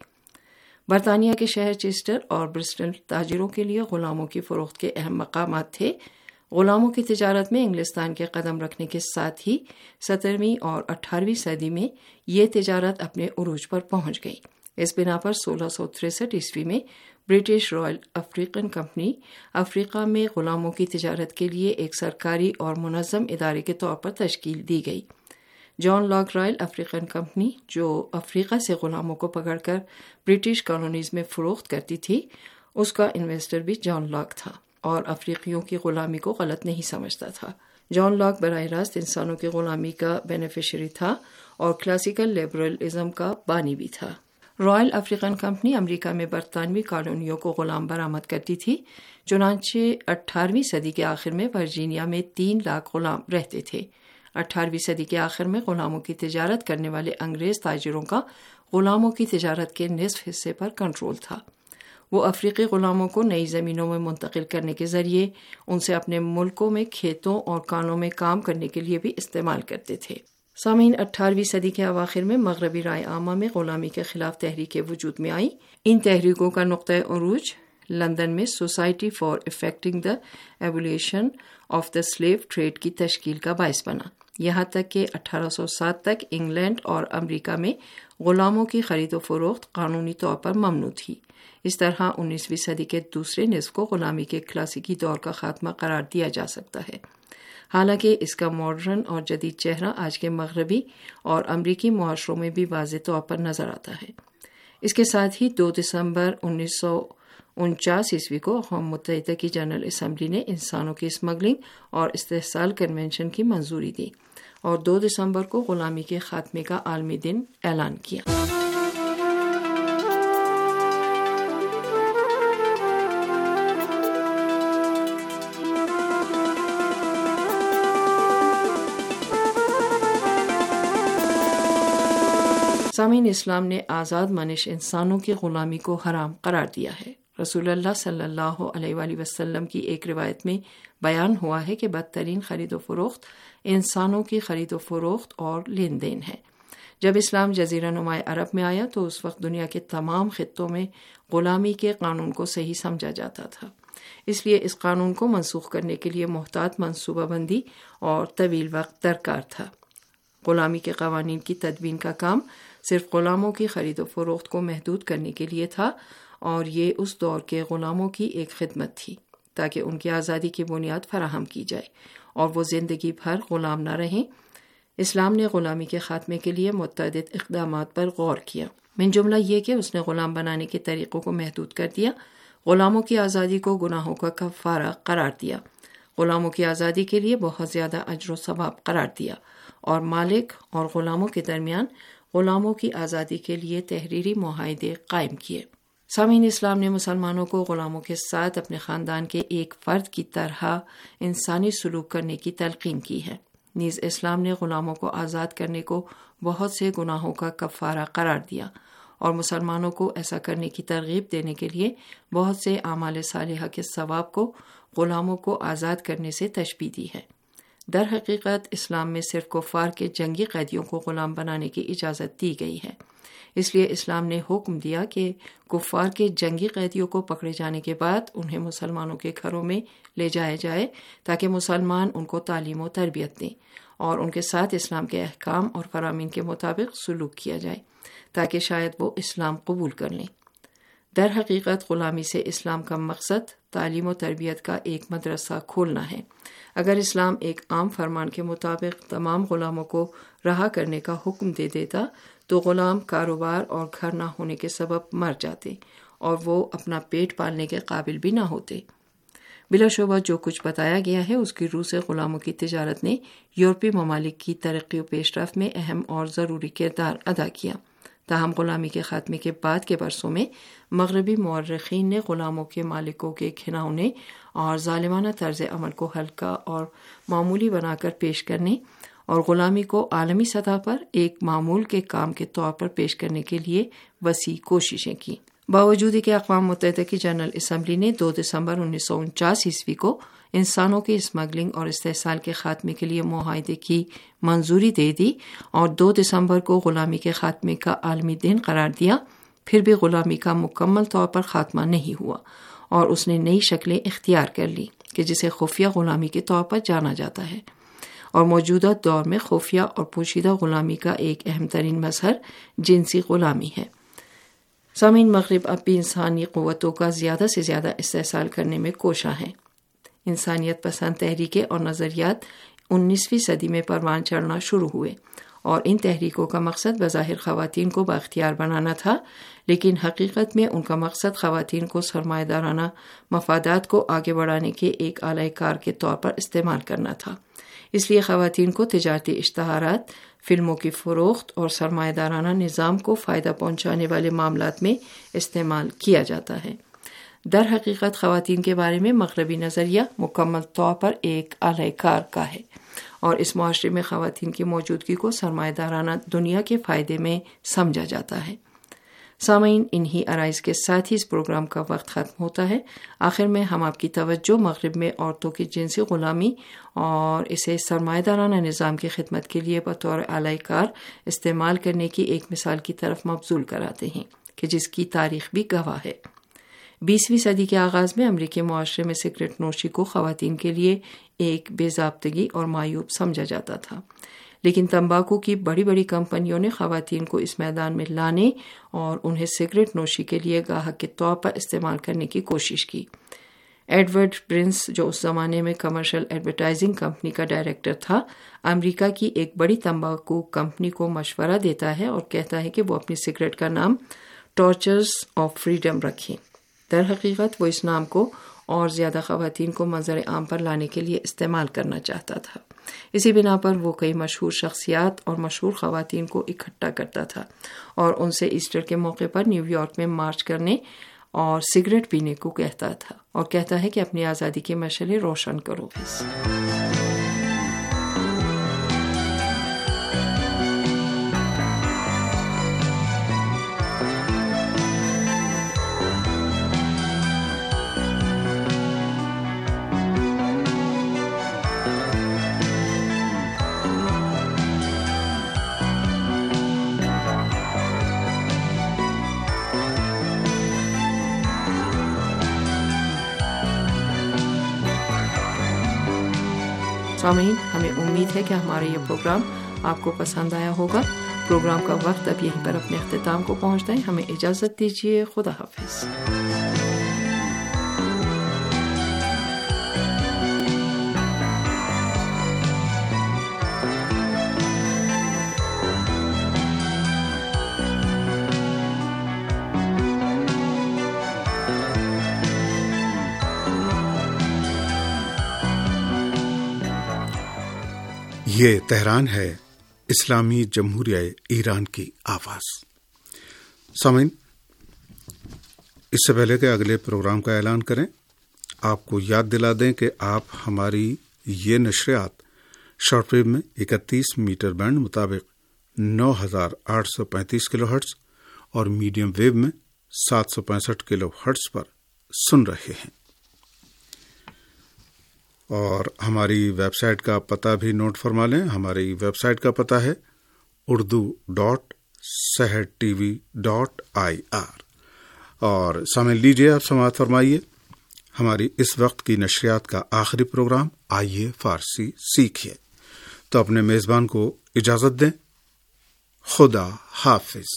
Speaker 9: برطانیہ کے شہر چیسٹر اور برسٹل تاجروں کے لیے غلاموں کی فروخت کے اہم مقامات تھے. غلاموں کی تجارت میں انگلستان کے قدم رکھنے کے ساتھ ہی 17ویں اور 18ویں صدی میں یہ تجارت اپنے عروج پر پہنچ گئی. اس بنا پر 1663 عیسوی میں برٹش رائل افریقن کمپنی افریقہ میں غلاموں کی تجارت کے لیے ایک سرکاری اور منظم ادارے کے طور پر تشکیل دی گئی. John Locke Royal African Company, جو افریقہ سے غلاموں کو پکڑ کر برٹش کالونیز میں فروخت کرتی تھی اس کا انویسٹر بھی جان لاک تھا اور افریقیوں کی غلامی کو غلط نہیں سمجھتا تھا۔ جان لاک براہ راست انسانوں کی غلامی کا بینیفیشری تھا اور کلاسیکل لبرلزم کا بانی بھی تھا۔ رائل افریقن کمپنی امریکہ میں برطانوی کالونیوں کو غلام برآمد کرتی تھی، چنانچہ 18ویں صدی کے آخر میں ورجینیا میں 3 لاکھ غلام رہتے تھے۔ 18ویں صدی کے آخر میں غلاموں کی تجارت کرنے والے انگریز تاجروں کا غلاموں کی تجارت کے نصف حصے پر کنٹرول تھا۔ وہ افریقی غلاموں کو نئی زمینوں میں منتقل کرنے کے ذریعے ان سے اپنے ملکوں میں کھیتوں اور کانوں میں کام کرنے کے لیے بھی استعمال کرتے تھے۔ سامعین، 18ویں صدی کے اواخر میں مغربی رائے عامہ میں غلامی کے خلاف تحریکیں وجود میں آئیں۔ ان تحریکوں کا نقطۂ عروج لندن میں Society for Effecting the Abolition of the Slave Trade کی تشکیل کا باعث بنا، یہاں تک کہ 1807 تک انگلینڈ اور امریکہ میں غلاموں کی خرید و فروخت قانونی طور پر ممنوع تھی۔ اس طرح 19ویں صدی کے دوسرے نصف کو غلامی کے کلاسیکی دور کا خاتمہ قرار دیا جا سکتا ہے، حالانکہ اس کا ماڈرن اور جدید چہرہ آج کے مغربی اور امریکی معاشروں میں بھی واضح طور پر نظر آتا ہے۔ اس کے ساتھ ہی 2 دسمبر 1949 عیسوی کو اقوام متحدہ کی جنرل اسمبلی نے انسانوں کی اسمگلنگ اور استحصال کنونشن کی منظوری دی اور 2 دسمبر کو غلامی کے خاتمے کا عالمی دن اعلان کیا۔ سامعین، اسلام نے آزاد منش انسانوں کی غلامی کو حرام قرار دیا ہے۔ رسول اللہ صلی اللہ علیہ وآلہ وسلم کی ایک روایت میں بیان ہوا ہے کہ بدترین خرید و فروخت انسانوں کی خرید و فروخت اور لین دین ہے۔ جب اسلام جزیرہ نما عرب میں آیا تو اس وقت دنیا کے تمام خطوں میں غلامی کے قانون کو صحیح سمجھا جاتا تھا، اس لیے اس قانون کو منسوخ کرنے کے لیے محتاط منصوبہ بندی اور طویل وقت درکار تھا۔ غلامی کے قوانین کی تدوین کا کام صرف غلاموں کی خرید و فروخت کو محدود کرنے کے لیے تھا اور یہ اس دور کے غلاموں کی ایک خدمت تھی تاکہ ان کی آزادی کی بنیاد فراہم کی جائے اور وہ زندگی بھر غلام نہ رہیں۔ اسلام نے غلامی کے خاتمے کے لیے متعدد اقدامات پر غور کیا، من جملہ یہ کہ اس نے غلام بنانے کے طریقوں کو محدود کر دیا، غلاموں کی آزادی کو گناہوں کا کفارہ قرار دیا، غلاموں کی آزادی کے لیے بہت زیادہ اجر و ثواب قرار دیا اور مالک اور غلاموں کے درمیان غلاموں کی آزادی کے لیے تحریری معاہدے قائم کیے۔ سامعین، اسلام نے مسلمانوں کو غلاموں کے ساتھ اپنے خاندان کے ایک فرد کی طرح انسانی سلوک کرنے کی تلقین کی ہے۔ نیز اسلام نے غلاموں کو آزاد کرنے کو بہت سے گناہوں کا کفارہ قرار دیا اور مسلمانوں کو ایسا کرنے کی ترغیب دینے کے لیے بہت سے اعمال صالحہ کے ثواب کو غلاموں کو آزاد کرنے سے تشبیہ دی ہے۔ در حقیقت اسلام میں صرف کفار کے جنگی قیدیوں کو غلام بنانے کی اجازت دی گئی ہے، اس لیے اسلام نے حکم دیا کہ کفار کے جنگی قیدیوں کو پکڑے جانے کے بعد انہیں مسلمانوں کے گھروں میں لے جایا جائے تاکہ مسلمان ان کو تعلیم و تربیت دیں اور ان کے ساتھ اسلام کے احکام اور فرامین کے مطابق سلوک کیا جائے تاکہ شاید وہ اسلام قبول کر لیں۔ در حقیقت غلامی سے اسلام کا مقصد تعلیم و تربیت کا ایک مدرسہ کھولنا ہے۔ اگر اسلام ایک عام فرمان کے مطابق تمام غلاموں کو رہا کرنے کا حکم دے دیتا تو غلام کاروبار اور گھر نہ ہونے کے سبب مر جاتے اور وہ اپنا پیٹ پالنے کے قابل بھی نہ ہوتے۔ بلا شبہ جو کچھ بتایا گیا ہے اس کی روح سے غلاموں کی تجارت نے یورپی ممالک کی ترقی و پیش رفت میں اہم اور ضروری کردار ادا کیا۔ تاہم غلامی کے خاتمے کے بعد کے برسوں میں مغربی مورخین نے غلاموں کے مالکوں کے گھناؤنے اور ظالمانہ طرز عمل کو ہلکا اور معمولی بنا کر پیش کرنے اور غلامی کو عالمی سطح پر ایک معمول کے کام کے طور پر پیش کرنے کے لیے وسیع کوششیں کی۔ باوجود کہ اقوام متحدہ کی جنرل اسمبلی نے 2 دسمبر 1949 عیسوی کو انسانوں کی اسمگلنگ اور استحصال کے خاتمے کے لیے معاہدے کی منظوری دے دی اور 2 دسمبر کو غلامی کے خاتمے کا عالمی دن قرار دیا، پھر بھی غلامی کا مکمل طور پر خاتمہ نہیں ہوا اور اس نے نئی شکلیں اختیار کر لی کہ جسے خفیہ غلامی کے طور پر جانا جاتا ہے، اور موجودہ دور میں خفیہ اور پوشیدہ غلامی کا ایک اہم ترین مظہر جنسی غلامی ہے۔ سامعین، مغرب اب بھی انسانی قوتوں کا زیادہ سے زیادہ استحصال کرنے میں کوشاں ہیں۔ انسانیت پسند تحریکیں اور نظریات 19ویں صدی میں پروان چڑھنا شروع ہوئے اور ان تحریکوں کا مقصد بظاہر خواتین کو بااختیار بنانا تھا، لیکن حقیقت میں ان کا مقصد خواتین کو سرمایہ دارانہ مفادات کو آگے بڑھانے کے ایک آلہ کار کے طور پر استعمال کرنا تھا۔ اس لیے خواتین کو تجارتی اشتہارات، فلموں کی فروخت اور سرمایہ دارانہ نظام کو فائدہ پہنچانے والے معاملات میں استعمال کیا جاتا ہے۔ در حقیقت خواتین کے بارے میں مغربی نظریہ مکمل طور پر ایک اعلی کار کا ہے، اور اس معاشرے میں خواتین کی موجودگی کو سرمایہ دارانہ دنیا کے فائدے میں سمجھا جاتا ہے۔ سامعین، انہی عرائض کے ساتھ ہی اس پروگرام کا وقت ختم ہوتا ہے۔ آخر میں ہم آپ کی توجہ مغرب میں عورتوں کی جنسی غلامی اور اسے سرمایہ دارانہ نظام کی خدمت کے لیے بطور اعلی کار استعمال کرنے کی ایک مثال کی طرف مبذول کراتے ہیں کہ جس کی تاریخ بھی گواہ ہے۔ 20ویں صدی کے آغاز میں امریکی معاشرے میں سگریٹ نوشی کو خواتین کے لیے ایک بے ضابطگی اور معیوب سمجھا جاتا تھا، لیکن تمباکو کی بڑی بڑی کمپنیوں نے خواتین کو اس میدان میں لانے اور انہیں سگریٹ نوشی کے لیے گاہک کے طور پر استعمال کرنے کی کوشش کی۔ ایڈورڈ پرنس، جو اس زمانے میں کمرشل ایڈورٹائزنگ کمپنی کا ڈائریکٹر تھا، امریکہ کی ایک بڑی تمباکو کمپنی کو مشورہ دیتا ہے اور کہتا ہے کہ وہ اپنی سگریٹ کا نام ٹارچرز آف فریڈم رکھیں۔ در حقیقت وہ اس نام کو اور زیادہ خواتین کو منظر عام پر لانے کے لیے استعمال کرنا چاہتا تھا۔ اسی بنا پر وہ کئی مشہور شخصیات اور مشہور خواتین کو اکٹھا کرتا تھا اور ان سے ایسٹر کے موقع پر نیو یارک میں مارچ کرنے اور سگریٹ پینے کو کہتا تھا، اور کہتا ہے کہ اپنی آزادی کی مشعلیں روشن کرو۔ سامعین، ہمیں امید ہے کہ ہمارا یہ پروگرام آپ کو پسند آیا ہوگا۔ پروگرام کا وقت اب یہیں پر اپنے اختتام کو پہنچتا ہے۔ ہمیں اجازت دیجیے، خدا حافظ۔
Speaker 4: یہ تہران ہے، اسلامی جمہوریہ ایران کی آواز۔ سامعین، اس سے پہلے کہ اگلے پروگرام کا اعلان کریں، آپ کو یاد دلا دیں کہ آپ ہماری یہ نشریات شارٹ ویو میں 31 میٹر بینڈ مطابق 9835 کلو ہرٹز اور میڈیم ویو میں 765 کلو ہرٹز پر سن رہے ہیں، اور ہماری ویب سائٹ کا پتہ بھی نوٹ فرما لیں۔ ہماری ویب سائٹ کا پتہ ہے urdu.sehertv.ir۔ اور سامع لیجیے، آپ سماعت فرمائیے ہماری اس وقت کی نشریات کا آخری پروگرام آئیے فارسی سیکھیے۔ تو اپنے میزبان کو اجازت دیں، خدا حافظ۔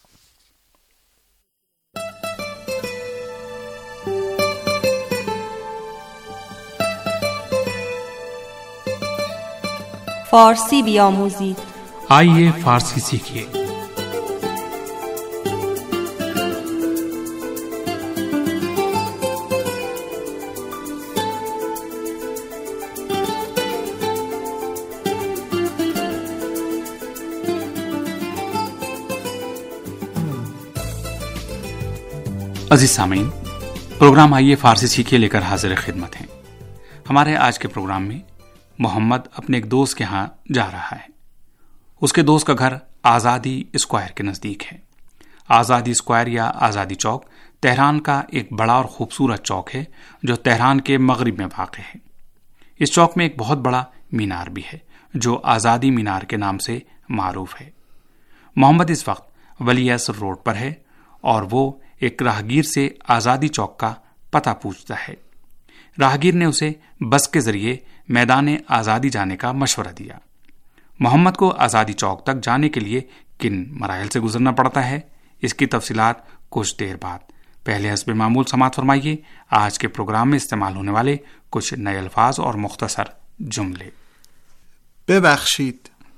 Speaker 10: فارسی بیاموزید،
Speaker 1: آئیے فارسی سیکھیے۔ عزیز سامعین، پروگرام آئیے فارسی سیکھیے لے کر حاضر خدمت ہیں۔ ہمارے آج کے پروگرام میں محمد اپنے ایک دوست کے ہاں جا رہا ہے۔ اس کے دوست کا گھر آزادی اسکوائر کے نزدیک ہے۔ آزادی اسکوائر یا آزادی چوک تہران کا ایک بڑا اور خوبصورت چوک ہے جو تہران کے مغرب میں واقع ہے۔ اس چوک میں ایک بہت بڑا مینار بھی ہے جو آزادی مینار کے نام سے معروف ہے۔ محمد اس وقت ولی عصر روڈ پر ہے اور وہ ایک راہگیر سے آزادی چوک کا پتہ پوچھتا ہے۔ راہگیر نے اسے بس کے ذریعے میدان آزادی جانے کا مشورہ دیا۔ محمد کو آزادی چوک تک جانے کے لیے کن مراحل سے گزرنا پڑتا ہے، اس کی تفصیلات کچھ دیر بعد۔ پہلے حسب معمول سماعت فرمائیے آج کے پروگرام میں استعمال ہونے والے کچھ نئے الفاظ اور مختصر جملے۔
Speaker 11: ببخشید،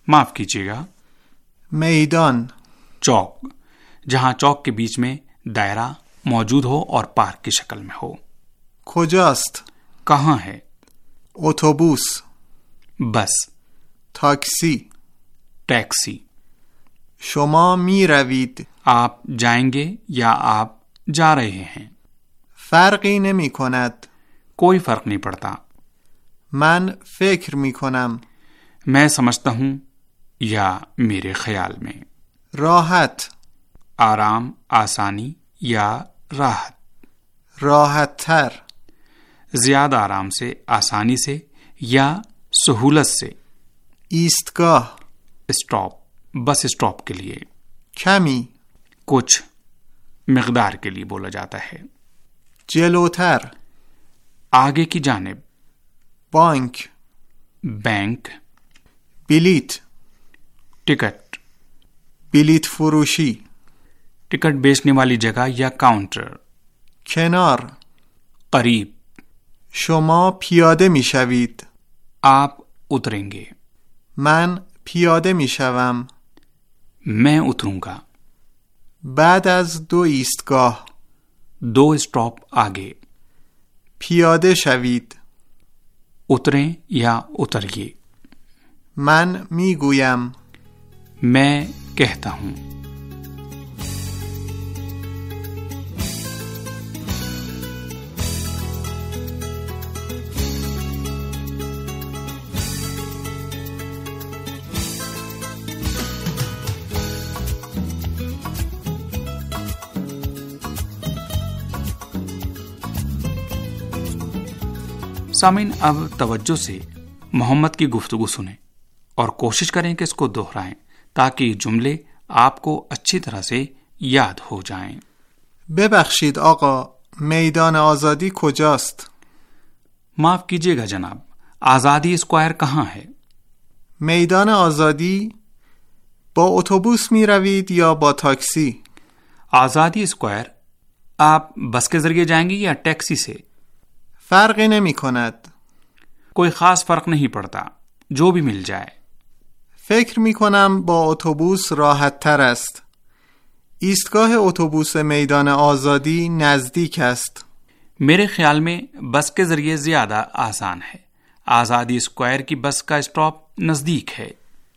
Speaker 1: माफ कीजिएगा,
Speaker 11: मैदान,
Speaker 1: चौक, जहां चौक के बीच में दायरा मौजूद हो और पार्क की शक्ल में हो।
Speaker 11: کجاست؟
Speaker 1: कहाँ है?
Speaker 11: اتوبوس،
Speaker 1: बस,
Speaker 11: تاکسی.
Speaker 1: टैक्सी.
Speaker 11: شما می روید.
Speaker 1: आप जाएंगे या आप जा रहे हैं.
Speaker 11: فرقی نمی کند.
Speaker 1: कोई फर्क नहीं पड़ता.
Speaker 11: من فکر می کنم.
Speaker 1: मैं समझता हूं या मेरे ख्याल में.
Speaker 11: راحت،
Speaker 1: आराम, आसानी या राहत.
Speaker 11: راحت تر.
Speaker 1: ज्यादा आराम से, आसानी से या सहूलत से.
Speaker 11: ایستگاه،
Speaker 1: स्टॉप, बस स्टॉप के लिए.
Speaker 11: کمی،
Speaker 1: कुछ मिकदार के लिए बोला जाता है.
Speaker 11: جلوتر.
Speaker 1: आगे की जानिब.
Speaker 11: بانک،
Speaker 1: बैंक.
Speaker 11: بلیت،
Speaker 1: टिकट.
Speaker 11: بلیت فروشی.
Speaker 1: टिकट बेचने वाली जगह या काउंटर.
Speaker 11: کنار.
Speaker 1: करीब.
Speaker 11: شما پیاده می شوید.
Speaker 1: आप उतरेंगे.
Speaker 11: من پیاده می شوم.
Speaker 1: मैं उतरूंगा.
Speaker 11: بعد از 2 ایستگاه.
Speaker 1: 2 स्टॉप आगे.
Speaker 11: پیاده شوید.
Speaker 1: उतरें या उतरिए.
Speaker 11: من می گویم.
Speaker 1: मैं कहता हूं. सामीन, अब तवज्जो से मोहम्मद की गुफ्तगू सुने और कोशिश करें कि इसको दोहराएं ताकि जुमले आपको अच्छी तरह से याद हो जाएं.
Speaker 11: ببخشید آقا، میدان آزادی کجاست؟
Speaker 1: माफ कीजिएगा जनाब, आजादी स्क्वायर कहाँ है?
Speaker 11: میدان آزادی با اتوبوس می روید یا با تاکسی؟
Speaker 1: आजादी स्क्वायर आप बस के जरिए जाएंगे या टैक्सी से?
Speaker 11: فرقی نمی کند.
Speaker 1: कोई खास फर्क नहीं पड़ता, जो भी मिल जाए.
Speaker 11: فکر می کنم با اتوبوس راحت تر است. ایستگاه اتوبوس میدان آزادی نزدیک است.
Speaker 1: मेरे ख्याल में बस के जरिए ज्यादा आसान है. आजादी स्क्वायर की बस का स्टॉप नजदीक है.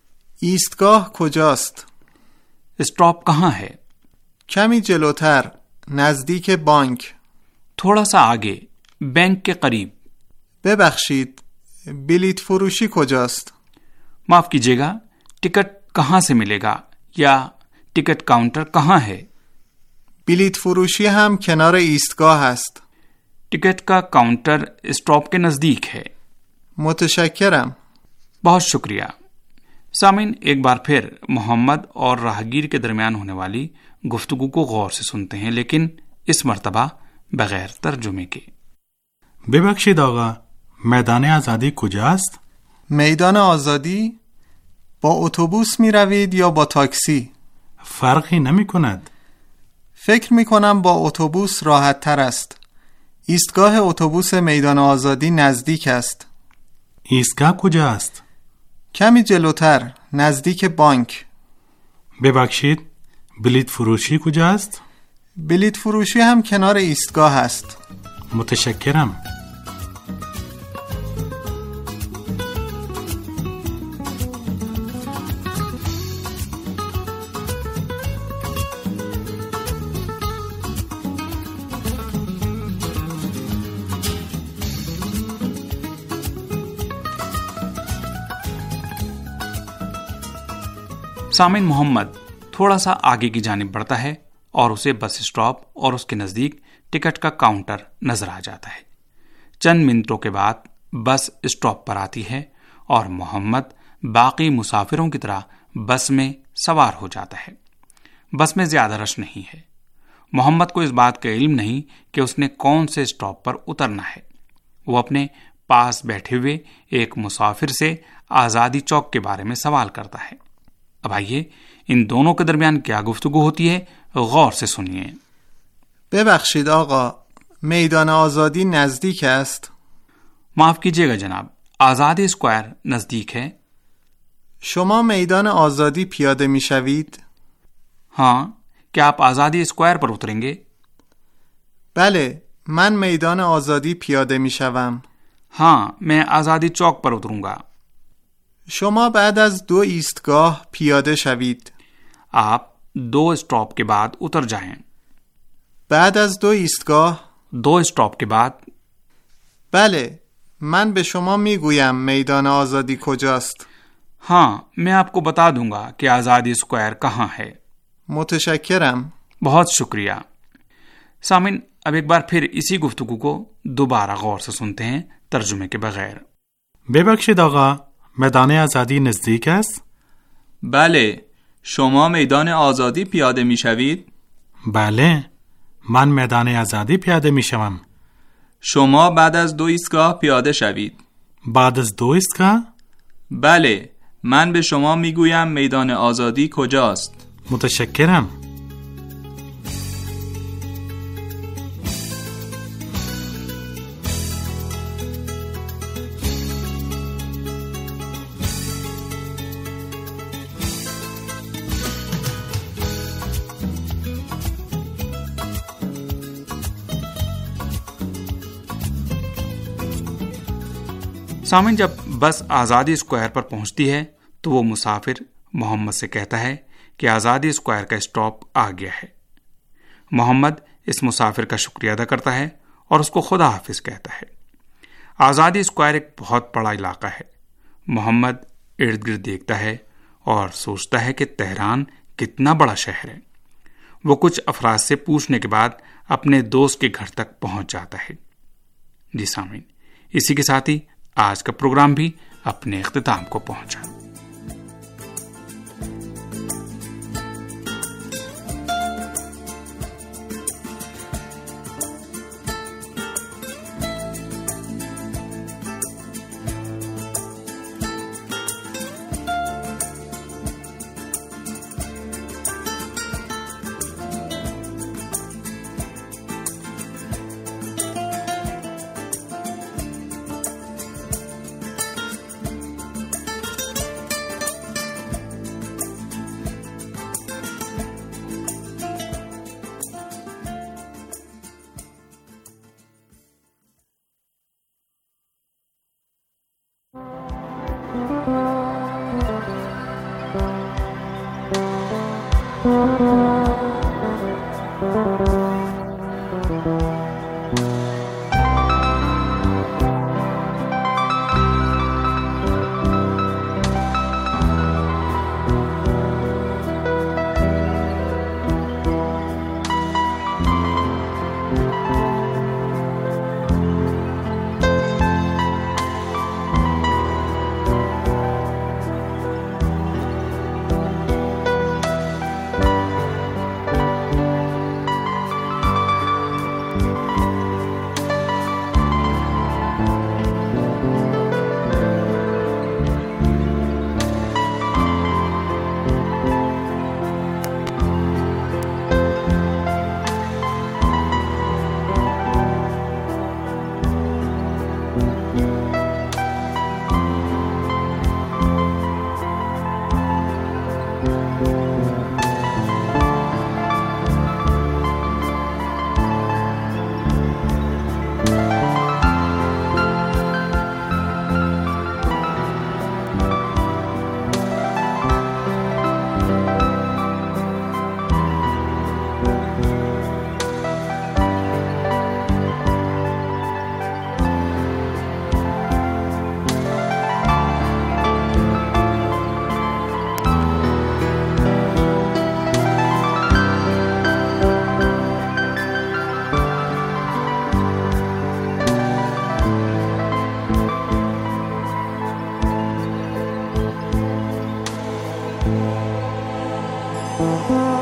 Speaker 11: ایستگاه کجاست؟
Speaker 1: स्टॉप कहाँ है?
Speaker 11: کمی جلوتر، نزدیک بانک.
Speaker 1: थोड़ा सा आगे, बैंक के करीब.
Speaker 11: ببخشید، بلیت فروشی کجاست؟
Speaker 1: माफ कीजिएगा, टिकट कहाँ से मिलेगा या टिकट काउंटर कहाँ है?
Speaker 11: بلیت فروشی هم کنار ایستگاه است.
Speaker 1: टिकट का काउंटर स्टॉप के नजदीक है.
Speaker 11: متشکرم.
Speaker 1: बहुत शुक्रिया. सामीन, एक बार फिर मोहम्मद और राहगीर के दरमियान होने वाली गुफ्तगू को गौर से सुनते हैं, लेकिन इस मर्तबा बगैर तर्जुमे के.
Speaker 12: ببخشید آقا، میدان آزادی کجاست؟
Speaker 11: میدان آزادی با اتوبوس می روید یا با تاکسی؟
Speaker 12: فرقی نمی کند.
Speaker 11: فکر می کنم با اتوبوس راحت تر است. ایستگاه اتوبوس میدان آزادی نزدیک است.
Speaker 12: ایستگاه کجاست؟
Speaker 11: کمی جلوتر، نزدیک بانک.
Speaker 12: ببخشید، بلیت فروشی کجاست؟
Speaker 11: بلیت فروشی هم کنار ایستگاه است.
Speaker 12: متشکرم.
Speaker 1: सामिन, मोहम्मद थोड़ा सा आगे की जानिब बढ़ता है और उसे बस स्टॉप और उसके नज़दीक टिकट का काउंटर नजर आ जाता है. चंद मिनटों के बाद बस स्टॉप पर आती है और मोहम्मद बाकी मुसाफिरों की तरह बस में सवार हो जाता है. बस में ज्यादा रश नहीं है. मोहम्मद को इस बात का इल्म नहीं कि उसने कौन से स्टॉप पर उतरना है. वो अपने पास बैठे हुए एक मुसाफिर से आज़ादी चौक के बारे में सवाल करता है. अब आइए इन दोनों के दरमियान क्या गुफ्तगू होती है, गौर से सुनिए.
Speaker 11: ببخشید آقا، میدان آزادی نزدیک است؟
Speaker 1: माफ कीजिएगा जनाब, आज़ादी स्क्वायर नजदीक है.
Speaker 11: شما میدان آزادی پیاده میشوید؟
Speaker 1: ہاں، کیا آپ آزادی اسکوائر پر اتریں گے؟
Speaker 11: بله، من میدان آزادی پیاده میشوم.
Speaker 1: ہاں، میں آزادی چوک پر اتروں گا.
Speaker 11: شما بعد از 2 ایستگاه پیاده شوید.
Speaker 1: آپ 2 اسٹاپ کے بعد اتر جائیں.
Speaker 11: بعد از 2 ایستگاه
Speaker 1: 2 اسٹاپ کے بعد.
Speaker 11: بله، من به شما میگویم میدان آزادی کجاست.
Speaker 1: ہاں، میں آپ کو بتا دوں گا کہ آزادی اسکوائر کہاں ہے.
Speaker 11: متشکرم.
Speaker 1: بہت شکریہ. سامعین، اب ایک بار پھر اسی گفتگو کو دوبارہ غور سے سنتے ہیں ترجمے کے بغیر.
Speaker 12: ببخشید آقا، میدان آزادی نزدیک است؟
Speaker 13: بله، شما میدان آزادی پیاده میشوید؟
Speaker 12: بله، من میدان آزادی پیاده میشوم.
Speaker 13: شما بعد از 2 ایستگاه پیاده شوید.
Speaker 12: بعد از 2 ایستگاه؟
Speaker 13: بله، من به شما میگویم میدان آزادی کجاست.
Speaker 12: متشکرم.
Speaker 1: سامعین، جب بس آزادی اسکوائر پر پہنچتی ہے تو وہ مسافر محمد سے کہتا ہے کہ آزادی اسکوائر کا اسٹاپ آ گیا ہے. محمد اس مسافر کا شکریہ ادا کرتا ہے اور اس کو خدا حافظ کہتا ہے. آزادی اسکوائر ایک بہت بڑا علاقہ ہے. محمد ارد گرد دیکھتا ہے اور سوچتا ہے کہ تہران کتنا بڑا شہر ہے. وہ کچھ افراد سے پوچھنے کے بعد اپنے دوست کے گھر تک پہنچ جاتا ہے. جی سامعین، اسی کے ساتھ ہی آج کا پروگرام بھی اپنے اختتام کو پہنچا.
Speaker 14: Thank you.